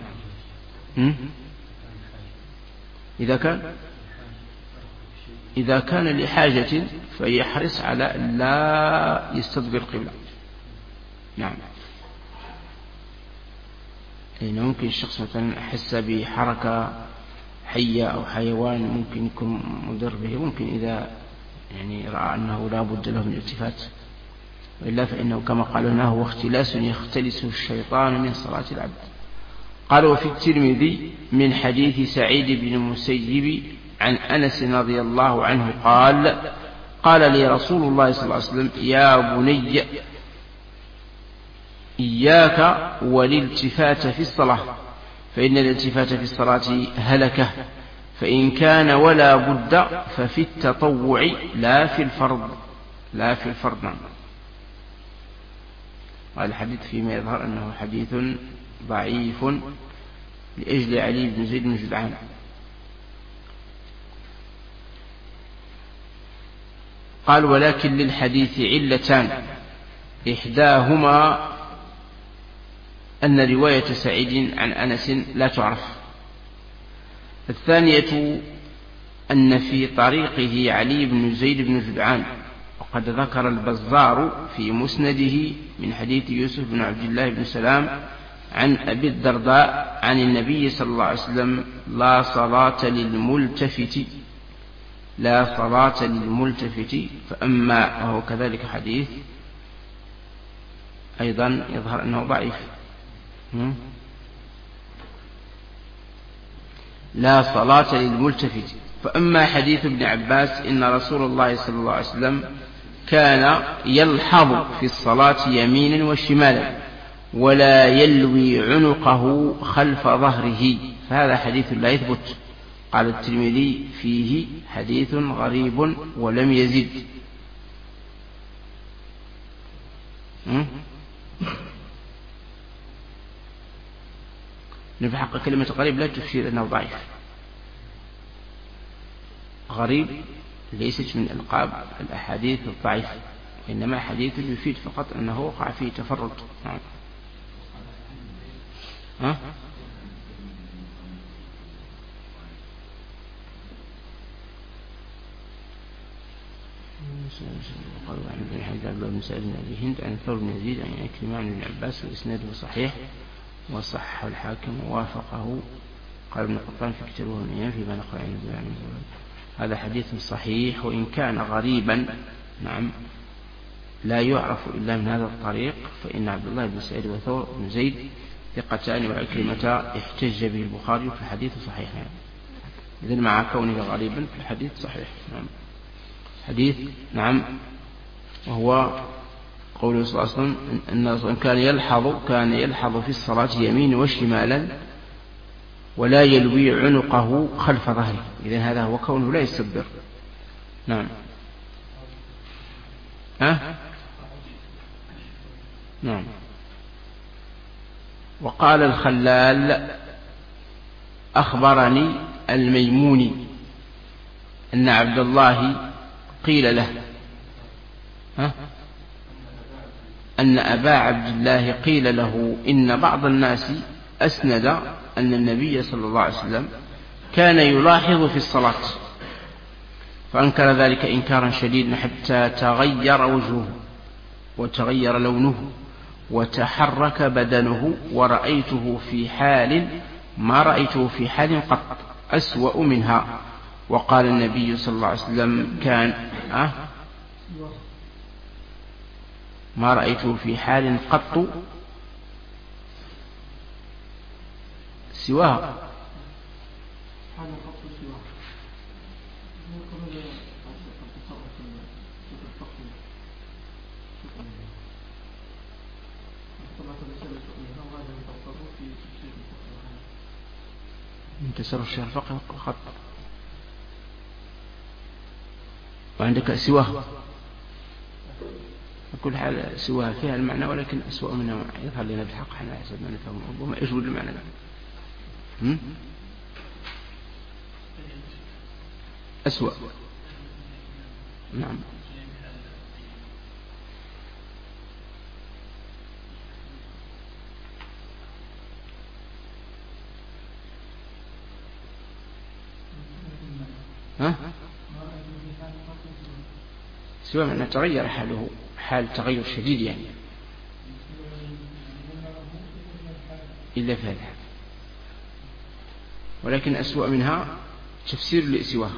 إذا كان لحاجة فيحرص على لا يستدبر القبلة. نعم. لأنه ممكن الشخص مثلا أحس بحركة حية أو حيوان ممكن يكون مضر به، ممكن إذا يعني رأى أنه لا بد له من الالتفات، وإلا فإنه كما قال هنا هو اختلاس يختلسه الشيطان من صلاة العبد. قال وفي الترمذي من حديث سعيد بن المسيب عن أنس رضي الله عنه قال لي رسول الله صلى الله عليه وسلم يا بني إياك والالتفات في الصلاة فإن الالتفات في الصلاة هلكة، فإن كان ولا بد ففي التطوع لا في الفرض. نعم. والحديث فيما يظهر أنه حديث ضعيف لأجل علي بن زيد بن جدعان. قال ولكن للحديث علتان إحداهما أن رواية سعيد عن أنس لا تعرف، الثانية أن في طريقه علي بن زيد بن جدعان، وقد ذكر البزار في مسنده من حديث يوسف بن عبد الله بن سلام عن أبي الدرداء عن النبي صلى الله عليه وسلم لا صلاة للملتفت فأما وهو كذلك حديث أيضا يظهر أنه ضعيف. لا صلاة للملتفت. فأما حديث ابن عباس إن رسول الله صلى الله عليه وسلم كان يلحظ في الصلاة يمينا وشمالا ولا يلوي عنقه خلف ظهره، فهذا حديث لا يثبت. قال الترمذي فيه حديث غريب ولم يزد. في حق كلمة غريب لا تفسير أنه ضعيف. غريب ليست من ألقاب الأحاديث الضعيفة، إنما حديث يفيد فقط أنه وقع فيه تفرد. قالوا عن ابن حجاج بن سعيد بن أبي هند عن ثور بن يزيد عن عكرمة عن ابن عباس وإسناده صحيح وصححه الحاكم ووافقه. قال ابن قطان في كتابه الأيام فيما نقل عن ابن عباس هذا حديث صحيح وإن كان غريبا. نعم. لا يعرف إلا من هذا الطريق، فإن عبد الله بن سعيد وثور بن زيد ثقتان وعكرمة احتج به البخاري في الحديث صحيح. إذن مع كونه غريبا في الحديث صحيح. نعم. حديث. نعم. وهو قوله صلى الله عليه وسلم أن كان يلحظ في الصلاة يمين وشمالا ولا يلوي عنقه خلف ظهره. إذن هذا هو كونه لا يستدبر. نعم. نعم. وقال الخلال أخبرني الميموني أن عبد الله قيل له أن أبا عبد الله قيل له إن بعض الناس أسند أن النبي صلى الله عليه وسلم كان يلاحظ في الصلاة فأنكر ذلك إنكارا شديدا حتى تغير وجهه وتغير لونه وتحرك بدنه ورأيته في حال ما رأيته في حال قط أسوأ منها. وقال النبي صلى الله عليه وسلم كان ما رأيته في حال قط سواه. من تصرف الشيخ فقط. وعندك سواه، كل حال سواها فيها المعنى ولكن أسوأ منها يظهر لنا بالحق حنا حسب ما نفهم ربما يجود المعنى ده. أسوأ. نعم. ها؟ سواء معنى تغير حاله، حال تغير شديد يعني، إلا في هذا، ولكن أسوأ منها تفسير لسواها.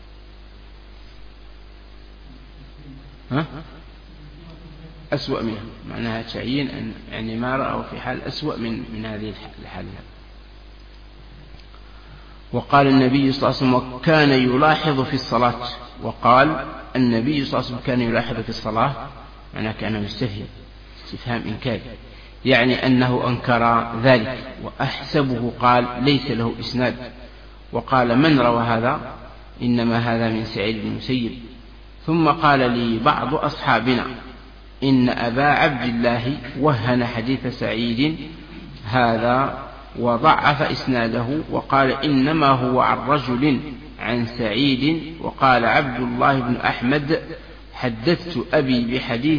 ها؟ أسوأ منها معناها تعيين أن يعني ما رأوا في حال أسوأ من هذه الحالة. وقال النبي صلى الله عليه وسلم وكان يلاحظ في الصلاة. وقال النبي صلى الله عليه وسلم كان يلاحظ في الصلاة، معناه كان مستفهم استفهام إنكاري، يعني أنه أنكر ذلك. وأحسبه قال ليس له إسناد. وقال من روى هذا؟ إنما هذا من سعيد بن المسيب. ثم قال لي بعض أصحابنا إن أبا عبد الله وهن حديث سعيد هذا وضعف إسناده، وقال إنما هو عن رجل عن سعيد. وقال عبد الله بن أحمد حدثت أبي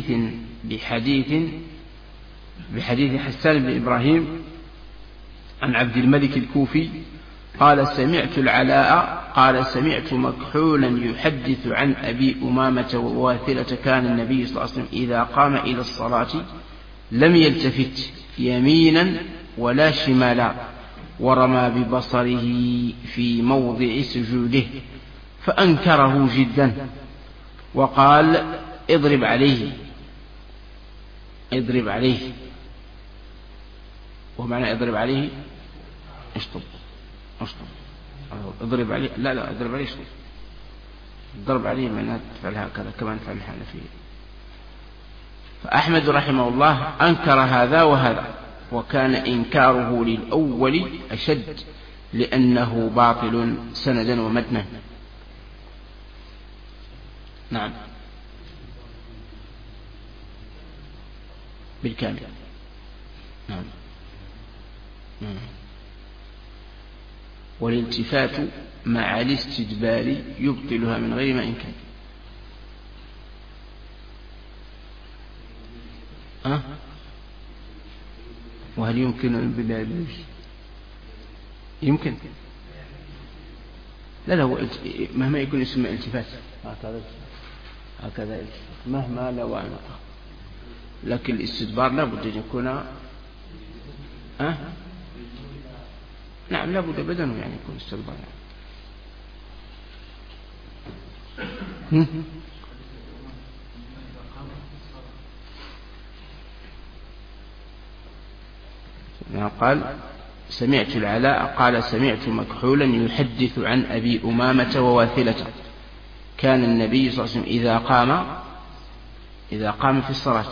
بحديث حسان بن إبراهيم عن عبد الملك الكوفي قال سمعت العلاء قال سمعت مكحولا يحدث عن أبي أمامة وواثلة كان النبي صلى الله عليه وسلم إذا قام إلى الصلاة لم يلتفت يمينا ولا شمالا، ورمى ببصره في موضع سجوده، فأنكره جدا وقال اضرب عليه. ومعنى اضرب عليه اشطب اضرب عليه، لا اضرب عليه اشطب. الضرب عليه معناه تفعل هكذا كما نفعل الحنفية. فأحمد رحمه الله أنكر هذا وهذا، وكان إنكاره للأول أشد لأنه باطل سندا ومتنا. نعم بالكامل. نعم. والالتفات مع الاستدبار يبطلها من غير ما إمكان. وهل يمكن البلاد؟ يمكن. لا هو مهما يكون اسمه التفات هكذا مهما لو أنقى، لكن الاستدبار لا بد أن يكون نعم لا بد بدنه يعني يكون استدبار يعني. قال سمعت العلاء قال سمعت مكحولا يحدث عن أبي أمامة وواثلة كان النبي صلى الله عليه وسلم إذا قام في الصلاة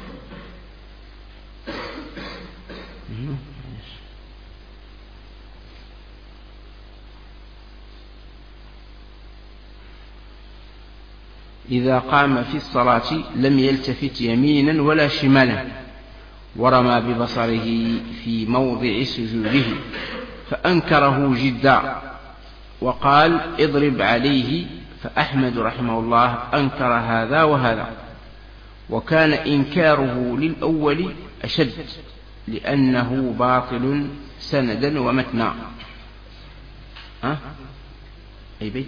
لم يلتفت يمينا ولا شمالا، ورمى ببصره في موضع سجوده، فأنكره جدا وقال اضرب عليه. فأحمد رحمه الله أنكر هذا وهذا، وكان إنكاره للأول أشد لأنه باطل سندا ومتنا. أي بيت.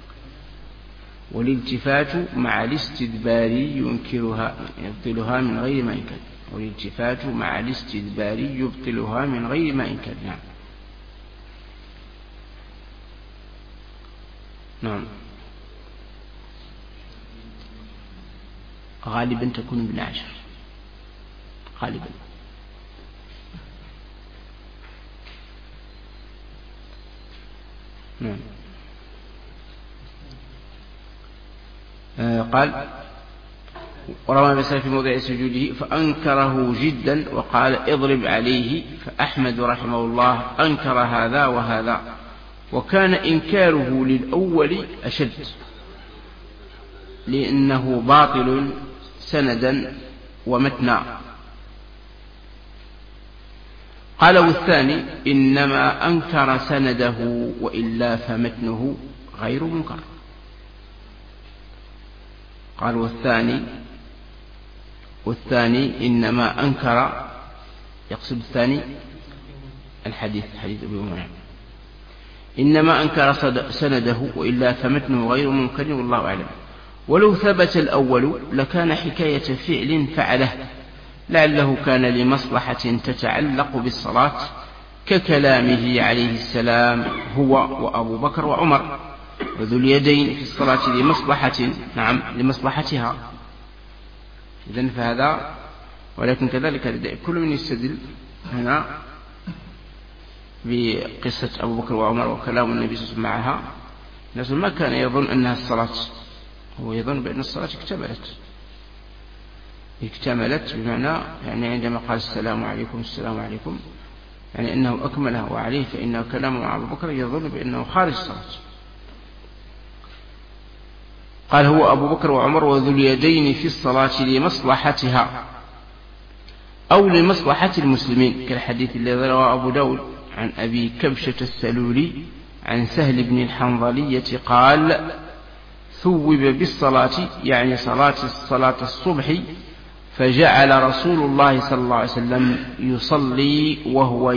والالتفات مع الاستدبار يبطلها من غير ما إمكان. والالتفات مع الاستدبار يبطلها من غير ما إمكان. نعم. غالبا تكون ابن عشر غالبا. نعم. قال ورمى بسهم في موضع سجوده فأنكره جدا وقال اضرب عليه، فأحمد رحمه الله أنكر هذا وهذا، وكان إنكاره للأول أشد لأنه باطل سندا ومتنا. قال والثاني إنما أنكر سنده وإلا فمتنه غير منكر. قال والثاني إنما أنكر، يقصد الثاني الحديث حديث أبي هريرة، إنما أنكر سنده وإلا فمتنه غير منكر والله أعلم. ولو ثبت الأول لكان حكاية فعل فعله لعله كان لمصلحة تتعلق بالصلاة ككلامه عليه السلام هو وأبو بكر وعمر وذو اليدين في الصلاة لمصلحة، نعم لمصلحتها. إذن فهذا، ولكن كذلك كل من يستدل هنا بقصة أبو بكر وعمر وكلام النبي صلى الله عليه وسلم معها، الناس ما كان يظن أنها الصلاة، هو يظن بأن الصلاة اكتملت بمعنى يعني عندما قال السلام عليكم السلام عليكم يعني أنه أكملها، وعليه فإنه كلام مع أبو بكر يظن بأنه خارج الصلاة. قال هو أبو بكر وعمر وذو اليدين في الصلاة لمصلحتها أو لمصلحة المسلمين، كالحديث الذي رواه أبو داود عن أبي كبشة السلولي عن سهل بن الحنظلية قال ثوب بالصلاة يعني صلاة الصبح، فجعل رسول الله صلى الله عليه وسلم يصلي وهو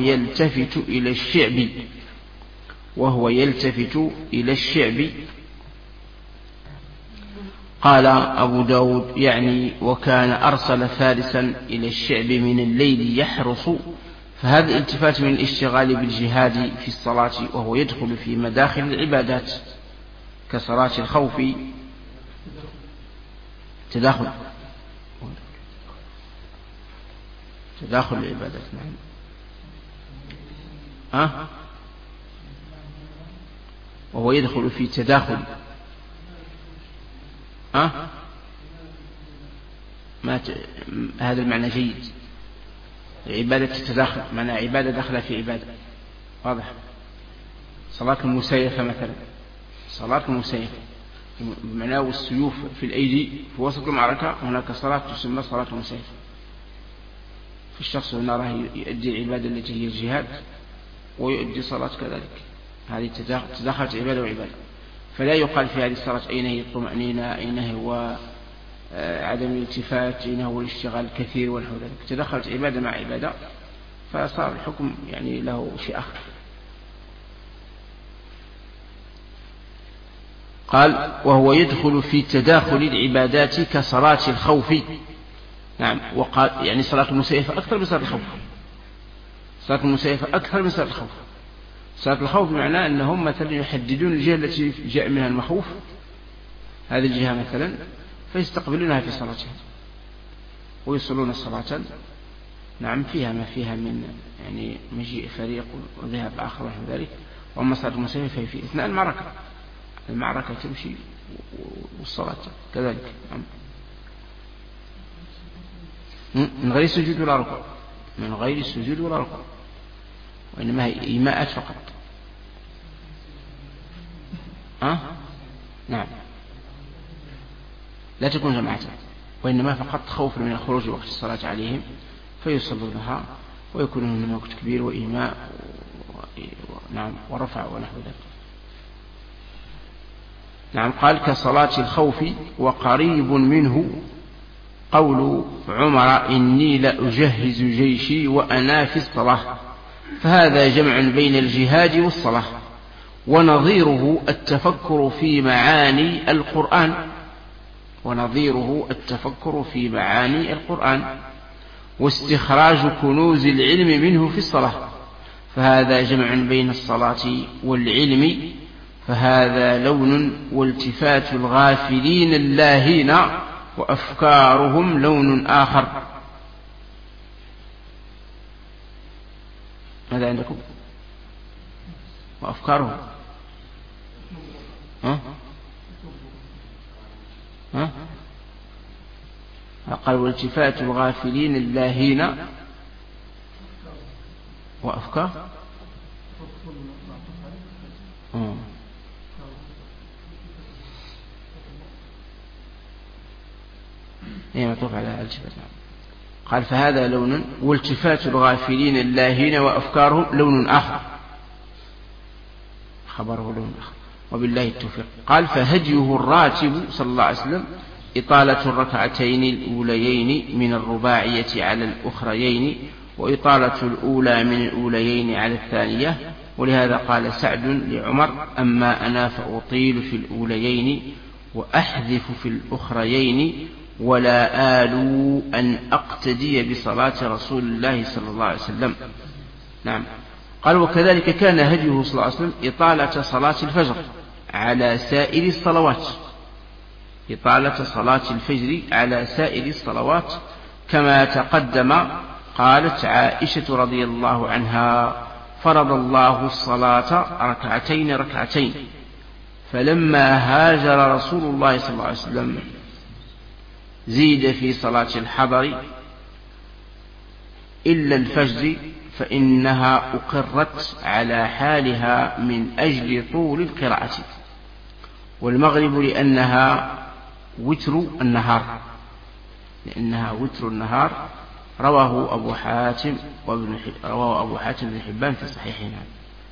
يلتفت إلى الشعب. قال أبو داود يعني وكان أرسل فارسا إلى الشعب من الليل يحرس، فهذا الالتفات من الاشتغال بالجهاد في الصلاة، وهو يدخل في مداخل العبادات كصلاة الخوف. تداخل العبادات، نعم. وهو يدخل في تداخل هذا المعنى جيد. عبادة تتداخل، معنى عبادة داخلة في عبادة، واضح. صلاة المسيفة مثلا، صلاة المسيفة بمعنى والسيوف في الأيدي في وسط المعركة، هناك صلاة تسمى صلاة المسيفة. في الشخص هنا راه يؤدي العبادة التي هي الجهاد ويؤدي صلاة كذلك، هذه تداخلت عبادة وعبادة. فلا يقال في هذه الصلاة أين هي الطمأنينة، أين هو عدم الالتفات، أين هو الاشتغال الكثير ونحو ذلك. تدخلت عبادة مع عبادة فصار الحكم يعني له شيء آخر. قال وهو يدخل في تداخل العبادات كصلاة الخوف، نعم. وقال يعني صلاة المسيفة أكثر من صلاة الخوف، صلاة المسيفة أكثر من صلاة الخوف. صلاة الخوف بمعنى أنهم مثلا يحددون الجهة التي جاء منها المخوف، هذه الجهة مثلا، فيستقبلونها في صلاتهم ويصلون الصلاة، نعم، فيها ما فيها من يعني مجيء فريق وذهاب آخر ونحو ذلك. وأما صلاة المسيفة فهي في أثناء المعركة تمشي والصلاة كذلك، نعم. من غير سجود ولا ركوع، من غير سجود ولا ركوع، وإنما هي إيماءات فقط. نعم، لا تكون جماعة، وإنما فقط خوف من الخروج وقت الصلاة عليهم فيصلونها ويكونون من وقت كبير وإيماء نعم ورفع ونحو ذلك. نعم. قال كصلاة الخوف. وقريب منه قول عمر إني لأجهز جيشي وأنا في الصلاة، فهذا جمع بين الجهاد والصلاة. ونظيره التفكر في معاني القرآن واستخراج كنوز العلم منه في الصلاة، فهذا جمع بين الصلاة والعلم، فهذا لون والتفات الغافلين اللاهين وأفكارهم لون آخر. ماذا عندكم؟ وأفكارهم قال والتفات الغافلين اللاهين وأفكار هي معطوف على التفات. قال فهذا لون، والتفات الغافلين اللاهين وأفكارهم لون آخر، خبره لون آخر، وبالله التوفيق. قال فهديه الراتب صلى الله عليه وسلم إطالة الركعتين الأوليين من الرباعية على الأخريين، وإطالة الأولى من الأوليين على الثانية. ولهذا قال سعد لعمر أما أنا فأطيل في الأوليين وأحذف في الأخريين، ولا آل أن أقتدي بصلاة رسول الله صلى الله عليه وسلم. نعم. قال وكذلك كان هديه صلى الله عليه وسلم إطالة صلاة الفجر على سائر الصلوات، إطالة صلاة الفجر على سائر الصلوات كما تقدم. قالت عائشة رضي الله عنها فرض الله الصلاة ركعتين ركعتين، فلما هاجر رسول الله صلى الله عليه وسلم زيد في صلاة الحضر إلا الفجر، فإنها أقرت على حالها من أجل طول القراءة. والمغرب لأنها وتر النهار، رواه أبو حاتم بن حبان في صحيحنا.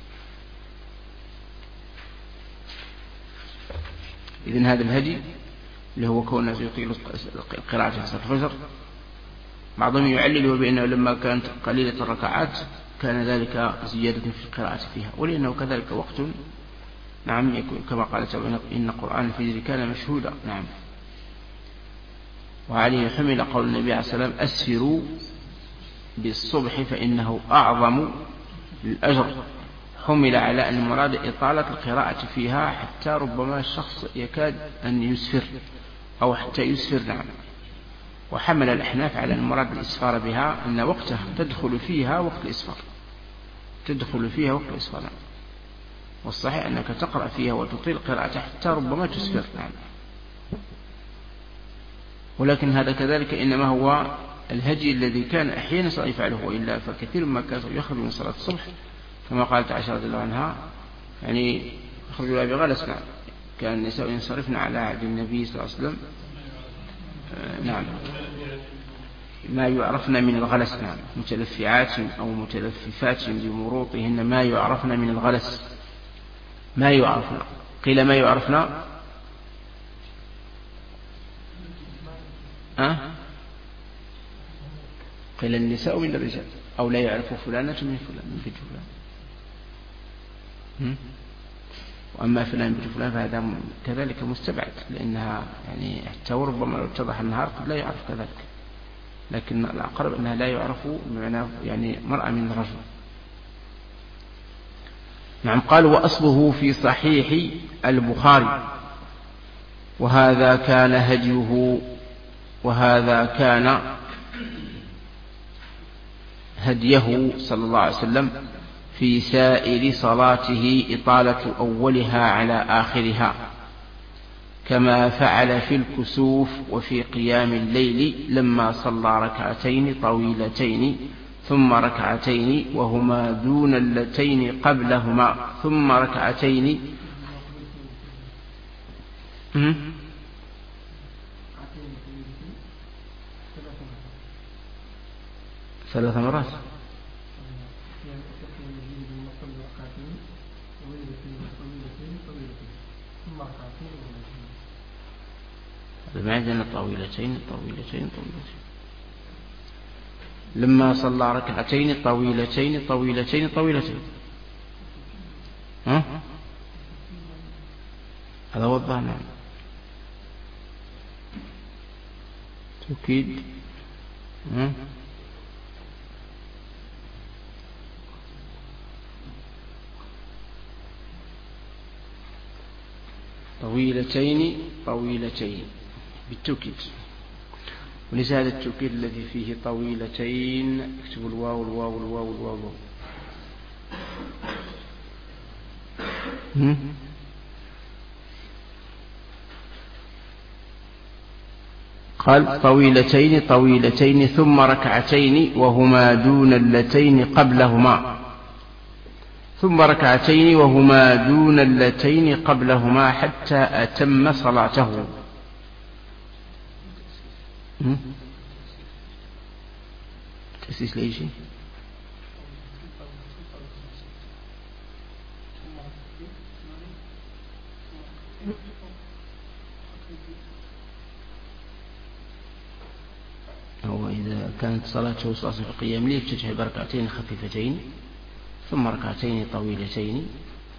إذن هذا الهدي اللي هو كون الناس يطيل القراءة في صلاة الفجر، بعضهم يعلل بأنه لما كانت قليلة الركعات كان ذلك زيادة في القراءة فيها، ولأنه كذلك وقت نعم يكون كما قال تعالى إن قرآن الفجر كان مشهودا. نعم. وعليه حمل قول النبي عليه الصلاة والسلام أسفروا بالصبح فإنه أعظم الأجر، حمل على أن المراد إطالة القراءة فيها حتى ربما الشخص يكاد أن يسفر أو حتى يسفر. نعم. وحمل الأحناف على المراد الإسفار بها أن وقتها تدخل فيها وقت الإسفار. نعم. والصحيح أنك تقرأ فيها وتطيل القراءة حتى ربما تسفر. نعم. ولكن هذا كذلك إنما هو الهدي الذي كان أحيانا يفعله، وإلا فكثير ما كان يخرج من صلاة الصبح كما قالت عائشة رضي الله عنها يعني يخرج لها بغلس. نعم. كان النساء ينصرفن على عهد النبي صلى الله عليه وسلم نعم ما يعرفن من الغلس. نعم. متلفعات أو متلففات بمروطهن ما يعرفن من الغلس، ما يعرفن. قيل ما يعرفن قيل النساء من الرجال، أو لا يعرف فلانة من بنت فلان. وأما فلان بنت فلان فهذا كذلك مستبعد، لأنها يعني حتى وربما لو اتضح النهار قد لا يعرف كذلك، لكن الأقرب أنها لا يعرف بمعنى يعني مرأة من الرجل. نعم. قال وأصله في صحيح البخاري وهذا كان هديه صلى الله عليه وسلم في سائر صلاته إطالة أولها على آخرها، كما فعل في الكسوف وفي قيام الليل لما صلى ركعتين طويلتين ثم ركعتين وهما دون اللتين قبلهما ثم ركعتين. ثلاث مرات. بمعنى طويلتين لما صلى ركعتين طويلتين هذا هو الظاهر. نعم. تأكيد. طويلتين بالتوكيد، وليس هذا التوكيد الذي فيه طويلتين اكتبوا الواو. قال طويلتين طويلتين ثم ركعتين وهما دون اللتين قبلهما، ثم ركعتين وهما دون اللتين قبلهما حتى أتم صلاته. تأسيس لأي شيء؟ أو إذا كانت صلاته صلاة في قيام ليل تجعل بركعتين خفيفتين ثم ركعتين طويلتين.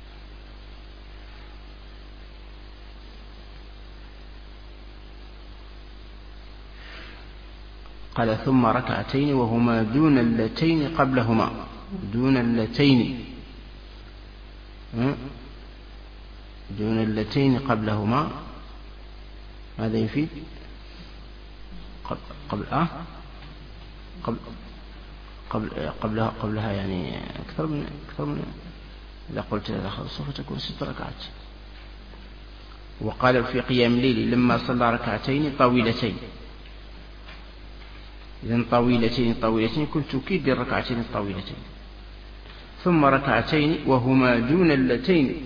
قال ثم ركعتين وهما دون اللتين قبلهما، دون اللتين، دون اللتين قبلهما. ماذا يفيد؟ قبلها يعني أكثر من إذا قلت سوف تكون 6 ركعات. وقال في قيام الليل لما صلى ركعتين طويلتين، إذن طويلتين كنت توكيد للركعتين الطويلتين. ثم ركعتين وهما دون اللتين،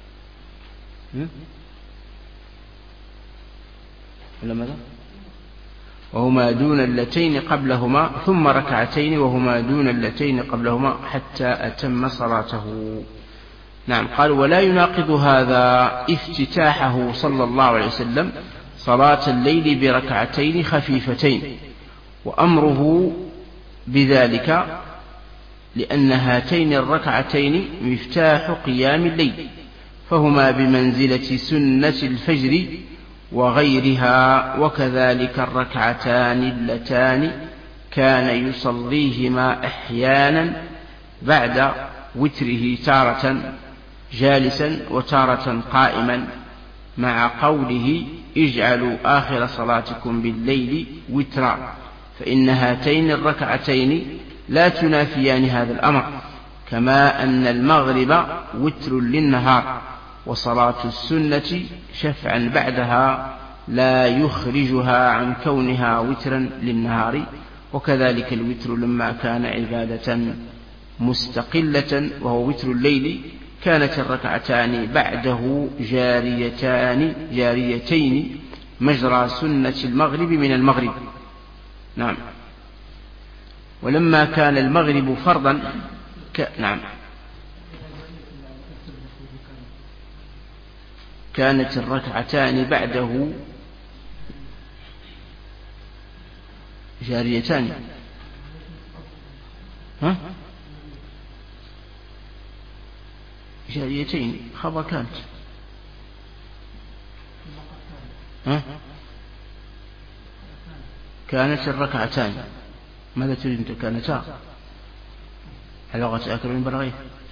ولا ماذا؟ وهما دون اللتين قبلهما، ثم ركعتين وهما دون اللتين قبلهما حتى أتم صلاته. نعم. قال ولا يناقض هذا افتتاحه صلى الله عليه وسلم صلاة الليل بركعتين خفيفتين، وأمره بذلك لأن هاتين الركعتين مفتاح قيام الليل، فهما بمنزلة سنة الفجر وغيرها، وكذلك الركعتان اللتان كان يصليهما أحيانا بعد وتره تارة جالسا وتارة قائما، مع قوله اجعلوا آخر صلاتكم بالليل وترا، فإن هاتين الركعتين لا تنافيان هذا الأمر، كما أن المغرب وتر للنهار، وصلاة السنة شفعا بعدها لا يخرجها عن كونها وترا للنهار، وكذلك الوتر لما كان عبادة مستقلة وهو وتر الليل كانت الركعتان بعده جاريتين مجرى سنة المغرب من المغرب. نعم. ولما كان المغرب فرضا نعم كانت الركعتان بعده جاريتان. جاريتين خبر كانت. كانت الركعتان. ماذا تريد أنت؟ كانتا على لغة آكل من برغيث.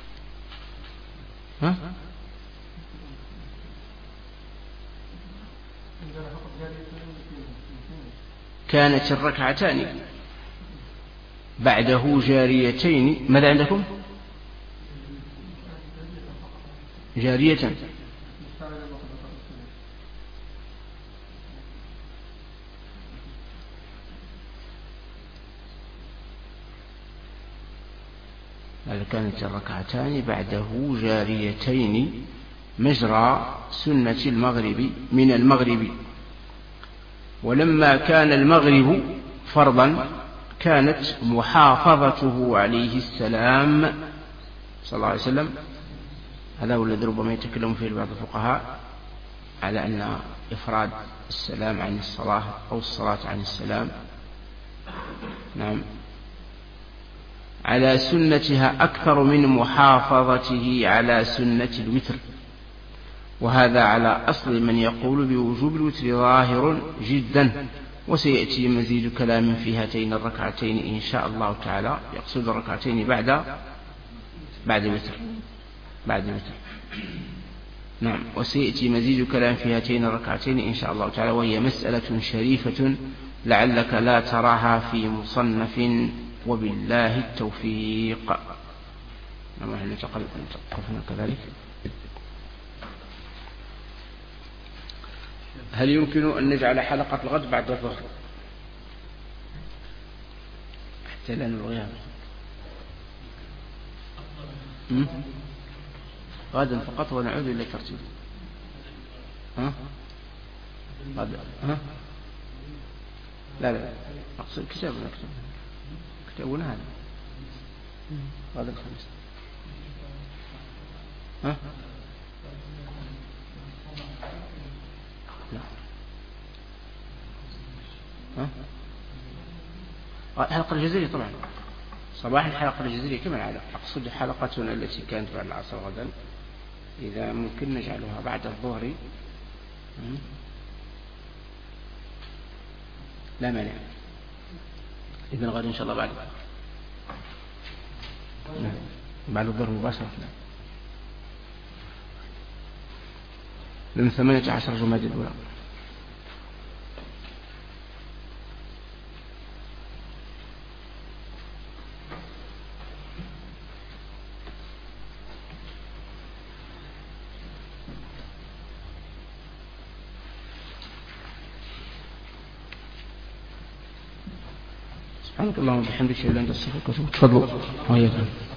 كانت الركعتان بعده جاريتين. ماذا عندكم؟ جارية. كانت الركعتان بعده جاريتين مجرى سنة المغرب من المغرب. ولما كان المغرب فرضا كانت محافظته عليه السلام صلى الله عليه وسلم، هذا هو الذي ربما يتكلم فيه بعض الفقهاء على أن إفراد السلام عن الصلاة أو الصلاة عن السلام نعم على سنتها أكثر من محافظته على سنة الوتر، وهذا على أصل من يقول بوجوب الوتر ظاهر جدا، وسيأتي مزيد كلام في هاتين الركعتين إن شاء الله تعالى، يقصد الركعتين بعد الوتر نعم. وسيأتي مزيد كلام في هاتين الركعتين إن شاء الله تعالى، وهي مسألة شريفة لعلك لا تراها في مصنف، وبالله التوفيق. نعم. نتوقفنا كذلك. هل يمكن أن نجعل حلقة الغد بعد الظهر حتى لا نلغيها؟ غدا فقط ونعود إلى الترتيب. غدا لا أقصد كتابنا هذا غدا الخميس. الحلقة الجزيرية طبعا صباح الحلقة الجزيرية كما العادة. أقصد حلقتنا التي كانت بعد العصر غدا إذا ممكن نجعلها بعد الظهر لا مانع. إذن غدا إن شاء الله بعد الظهر مباشرة من 18 جماد الأولى. سبحانك اللهم وبحمدك اشهد ان لا اله الا انت استغفرك واتوب اليك. تفضلوا.